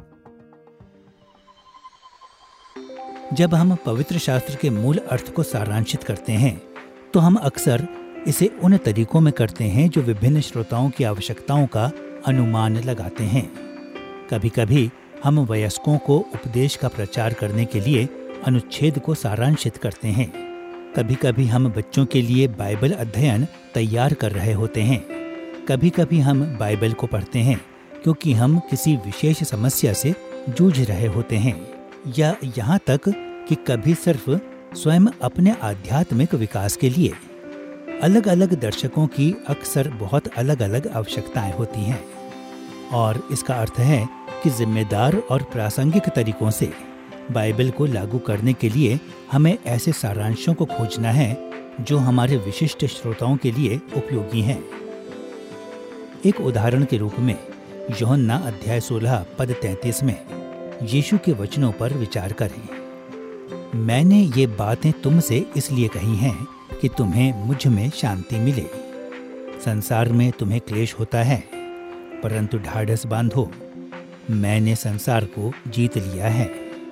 जब हम पवित्र शास्त्र के मूल अर्थ को सारांशित करते हैं तो हम अक्सर इसे उन तरीकों में करते हैं जो विभिन्न श्रोताओं की आवश्यकताओं का अनुमान लगाते हैं। कभी कभी हम वयस्कों को उपदेश का प्रचार करने के लिए अनुच्छेद को सारांशित करते हैं। कभी कभी हम बच्चों के लिए बाइबल अध्ययन तैयार कर रहे होते हैं। कभी कभी हम बाइबल को पढ़ते हैं क्योंकि हम किसी विशेष समस्या से जूझ रहे होते हैं, या यहाँ तक कि कभी सिर्फ स्वयं अपने आध्यात्मिक विकास के लिए। अलग अलग दर्शकों की अक्सर बहुत अलग अलग आवश्यकताएं होती हैं, और इसका अर्थ है कि जिम्मेदार और प्रासंगिक तरीकों से बाइबल को लागू करने के लिए हमें ऐसे सारांशों को खोजना है जो हमारे विशिष्ट श्रोताओं के लिए उपयोगी हैं। एक उदाहरण के रूप में यूहन्ना अध्याय 16 पद 33 में यीशु के वचनों पर विचार करें। मैंने ये बातें तुमसे इसलिए कही हैं कि तुम्हें मुझ में शांति मिले। संसार में तुम्हें क्लेश होता है, परंतु ढाढ़स बांधो, मैंने संसार को जीत लिया है।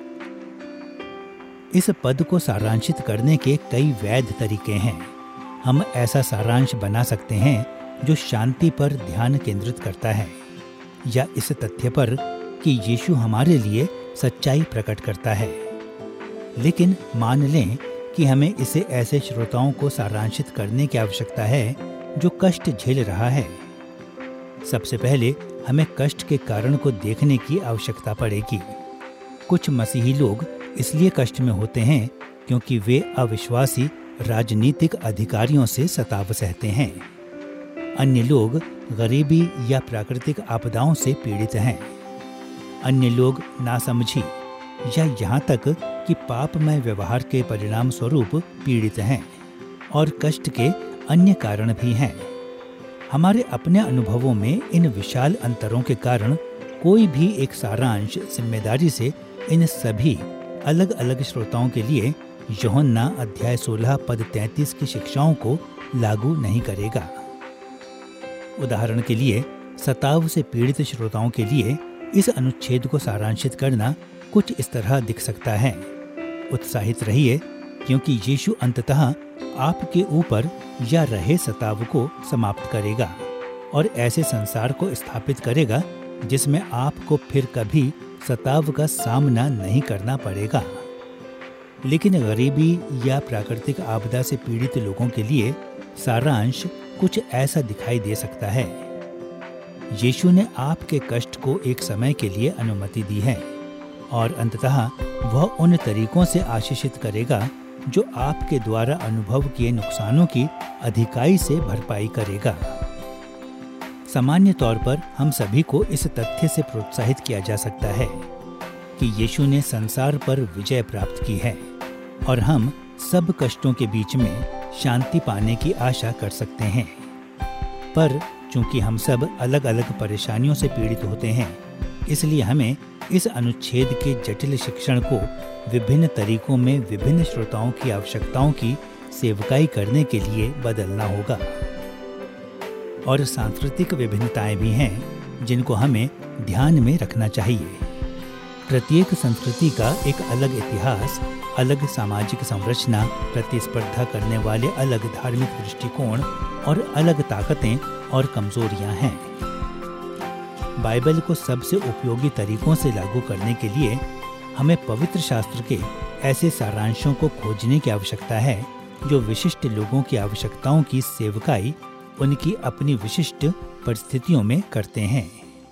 इस पद को सारांशित करने के कई वैध तरीके हैं। हम ऐसा सारांश बना सकते हैं जो शांति पर ध्यान केंद्रित करता है, या इस तथ्य पर कि यीशु हमारे लिए सच्चाई प्रकट करता है। लेकिन मान लें कि हमें इसे ऐसे श्रोताओं को सारांशित करने की आवश्यकता है जो कष्ट झेल रहा है। सबसे पहले हमें कष्ट के कारण को देखने की आवश्यकता पड़ेगी। कुछ मसीही लोग इसलिए कष्ट में होते हैं क्योंकि वे अविश्वासी राजनीतिक अधिकारियों से सताव सहते हैं। अन्य लोग गरीबी या प्राकृतिक आपदाओं से पीड़ित हैं। अन्य लोग नासमझी या यहाँ तक कि पापमय व्यवहार के परिणाम स्वरूप पीड़ित हैं, और कष्ट के अन्य कारण भी हैं। हमारे अपने अनुभवों में इन विशाल अंतरों के कारण कोई भी एक सारांश जिम्मेदारी से इन सभी अलग अलग श्रोताओं के लिए यूहन्ना अध्याय 16 पद 33 की शिक्षाओं को लागू नहीं करेगा। उदाहरण के लिए सताव से पीड़ित श्रोताओं के लिए इस अनुच्छेद को सारांशित करना कुछ इस तरह दिख सकता है। उत्साहित रहिए, क्योंकि यीशु अंततः आपके ऊपर या रहे सताव को समाप्त करेगा और ऐसे संसार को स्थापित करेगा जिसमें आपको फिर कभी सताव का सामना नहीं करना पड़ेगा। लेकिन गरीबी या प्राकृतिक आपदा से पीड़ित लोगों के लिए सारांश कुछ ऐसा दिखाई दे सकता है। यीशु ने आपके कष्ट को एक समय के लिए अनुमति दी है और अंततः वह उन तरीकों से आशीषित करेगा जो आपके द्वारा अनुभव किए नुकसानों की अधिकाई से भरपाई करेगा। सामान्य तौर पर हम सभी को इस तथ्य से प्रोत्साहित किया जा सकता है कि यीशु ने संसार पर विजय प्राप्त की है और हम सब कष्टों के बीच में शांति पाने की आशा कर सकते हैं। पर चूंकि हम सब अलग अलग परेशानियों से पीड़ित होते हैं, इसलिए हमें इस अनुच्छेद के जटिल शिक्षण को विभिन्न तरीकों में विभिन्न श्रोताओं की आवश्यकताओं की सेवकाई करने के लिए बदलना होगा। और सांस्कृतिक विभिन्नताएं भी हैं जिनको हमें ध्यान में रखना चाहिए। प्रत्येक संस्कृति का एक अलग इतिहास, अलग सामाजिक संरचना, प्रतिस्पर्धा करने वाले अलग धार्मिक दृष्टिकोण और अलग ताकतें और कमजोरियां हैं। बाइबल को सबसे उपयोगी तरीकों से लागू करने के लिए हमें पवित्र शास्त्र के ऐसे सारांशों को खोजने की आवश्यकता है जो विशिष्ट लोगों की आवश्यकताओं की सेवकाई उनकी अपनी विशिष्ट परिस्थितियों में करते हैं।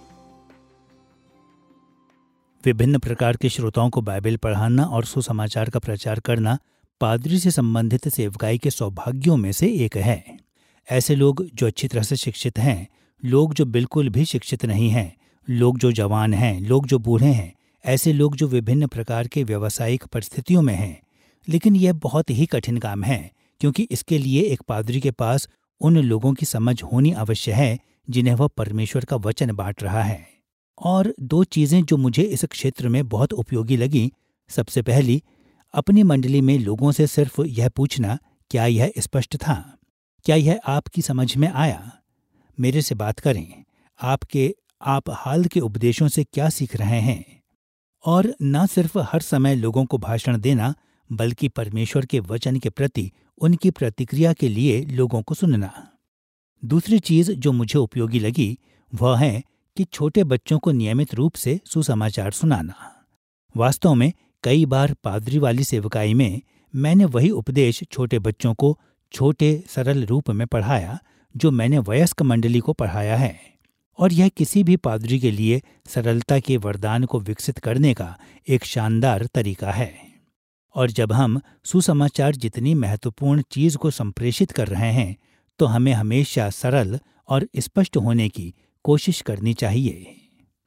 विभिन्न प्रकार के श्रोताओं को बाइबल पढ़ाना और सुसमाचार का प्रचार करना पादरी से संबंधित सेवकाई के सौभाग्यों में से एक है। ऐसे लोग जो अच्छी तरह से शिक्षित हैं, लोग जो बिल्कुल भी शिक्षित नहीं हैं, लोग जो जवान हैं, लोग जो बूढ़े हैं, ऐसे लोग जो विभिन्न प्रकार के व्यावसायिक परिस्थितियों में हैं। लेकिन यह बहुत ही कठिन काम है, क्योंकि इसके लिए एक पादरी के पास उन लोगों की समझ होनी अवश्य है जिन्हें वह परमेश्वर का वचन बांट रहा है। और दो चीज़ें जो मुझे इस क्षेत्र में बहुत उपयोगी लगी। सबसे पहली, अपनी मंडली में लोगों से सिर्फ यह पूछना, क्या यह स्पष्ट था? क्या यह आपकी समझ में आया? मेरे से बात करें, आप हाल के उपदेशों से क्या सीख रहे हैं? और न सिर्फ हर समय लोगों को भाषण देना, बल्कि परमेश्वर के वचन के प्रति उनकी प्रतिक्रिया के लिए लोगों को सुनना। दूसरी चीज जो मुझे उपयोगी लगी वह है कि छोटे बच्चों को नियमित रूप से सुसमाचार सुनाना। वास्तव में कई बार पादरी वाली सेवकाई में मैंने वही उपदेश छोटे बच्चों को छोटे सरल रूप में पढ़ाया जो मैंने वयस्क मंडली को पढ़ाया है, और यह किसी भी पादरी के लिए सरलता के वरदान को विकसित करने का एक शानदार तरीका है। और जब हम सुसमाचार जितनी महत्वपूर्ण चीज को संप्रेषित कर रहे हैं, तो हमें हमेशा सरल और स्पष्ट होने की कोशिश करनी चाहिए।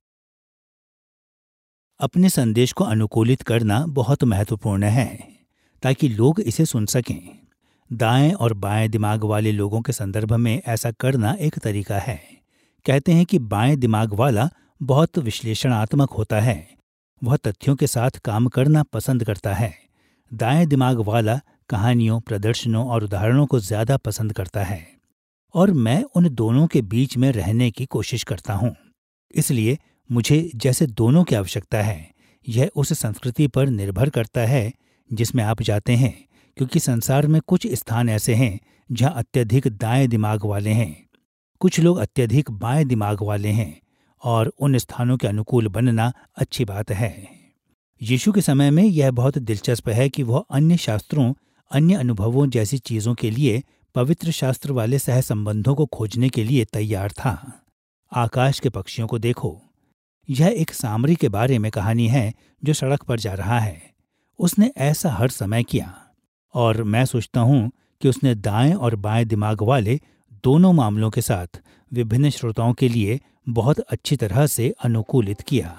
अपने संदेश को अनुकूलित करना बहुत महत्वपूर्ण है ताकि लोग इसे सुन सकें। दाएं और बाएं दिमाग वाले लोगों के संदर्भ में ऐसा करना एक तरीका है, कहते हैं कि बाएं दिमाग वाला बहुत विश्लेषणात्मक होता है। वह तथ्यों के साथ काम करना पसंद करता है। दाएं दिमाग वाला कहानियों, प्रदर्शनों और उदाहरणों को ज्यादा पसंद करता है। और मैं उन दोनों के बीच में रहने की कोशिश करता हूँ। इसलिए मुझे जैसे दोनों की आवश्यकता है। यह उस संस्कृति पर निर्भर करता है जिसमें आप जाते हैं, क्योंकि संसार में कुछ स्थान ऐसे हैं जहाँ अत्यधिक दाएं दिमाग वाले हैं, कुछ लोग अत्यधिक बाएं दिमाग वाले हैं, और उन स्थानों के अनुकूल बनना अच्छी बात है। यीशु के समय में यह बहुत दिलचस्प है कि वह अन्य शास्त्रों, अन्य अनुभवों जैसी चीजों के लिए पवित्र शास्त्र वाले सह संबंधों को खोजने के लिए तैयार था। आकाश के पक्षियों को देखो। यह एक सामरी के बारे में कहानी है जो सड़क पर जा रहा है। उसने ऐसा हर समय किया, और मैं सोचता हूँ कि उसने दाएं और बाएं दिमाग वाले दोनों मामलों के साथ विभिन्न श्रोताओं के लिए बहुत अच्छी तरह से अनुकूलित किया।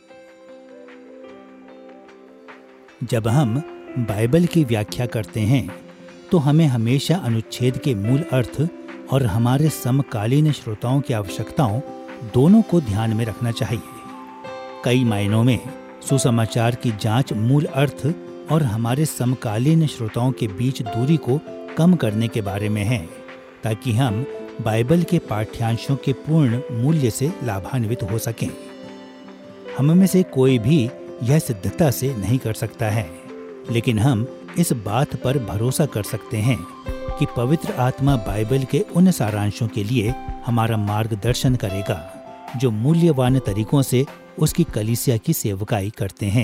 जब हम बाइबल की व्याख्या करते हैं तो हमें हमेशा अनुच्छेद के मूल अर्थ और हमारे समकालीन श्रोताओं की आवश्यकताओं दोनों को ध्यान में रखना चाहिए। कई मायनों में सुसमाचार की जांच मूल अर्थ और हमारे समकालीन श्रोताओं के बीच दूरी को कम करने के बारे में है, ताकि हम बाइबल के पाठ्यांशों के पूर्ण मूल्य से लाभान्वित हो सकें। हम में से कोई भी यह सिद्धता से नहीं कर सकता है, लेकिन हम इस बात पर भरोसा कर सकते हैं कि पवित्र आत्मा बाइबल के उन सारांशों के लिए हमारा मार्गदर्शन करेगा जो मूल्यवान तरीकों से उसकी कलीसिया की सेवकाई करते हैं।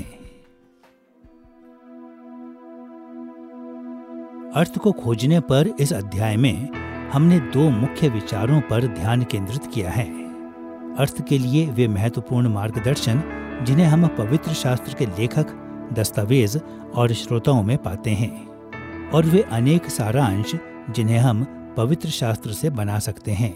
अर्थ को खोजने पर इस अध्याय में हमने दो मुख्य विचारों पर ध्यान केंद्रित किया है। अर्थ के लिए वे महत्वपूर्ण मार्गदर्शन जिन्हें हम पवित्र शास्त्र के लेखक, दस्तावेज और श्रोताओं में पाते हैं, और वे अनेक सारांश जिन्हें हम पवित्र शास्त्र से बना सकते हैं।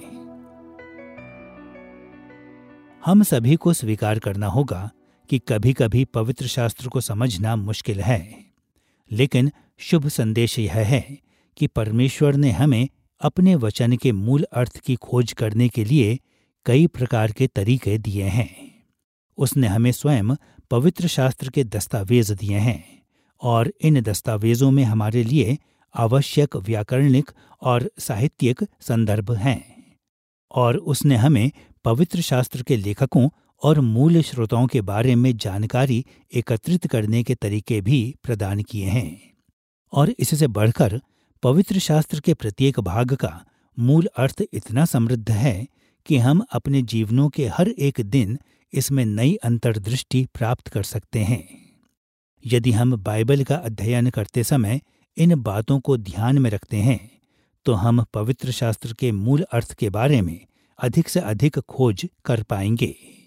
हम सभी को स्वीकार करना होगा कि कभी-कभी पवित्र शास्त्र को समझना मुश्किल है, लेकिन शुभ संदेश यह है कि परमेश्वर ने हमें अपने वचन के मूल अर्थ की खोज करने के लिए कई प्रकार के तरीके दिए हैं। उसने हमें स्वयं पवित्र शास्त्र के दस्तावेज दिए हैं, और इन दस्तावेजों में हमारे लिए आवश्यक व्याकरणिक और साहित्यिक संदर्भ हैं। और उसने हमें पवित्र शास्त्र के लेखकों और मूल श्रोताओं के बारे में जानकारी एकत्रित करने के तरीके भी प्रदान किए हैं। और इससे बढ़कर पवित्र शास्त्र के प्रत्येक भाग का मूल अर्थ इतना समृद्ध है कि हम अपने जीवनों के हर एक दिन इसमें नई अंतर्दृष्टि प्राप्त कर सकते हैं। यदि हम बाइबल का अध्ययन करते समय इन बातों को ध्यान में रखते हैं, तो हम पवित्र शास्त्र के मूल अर्थ के बारे में अधिक से अधिक खोज कर पाएंगे।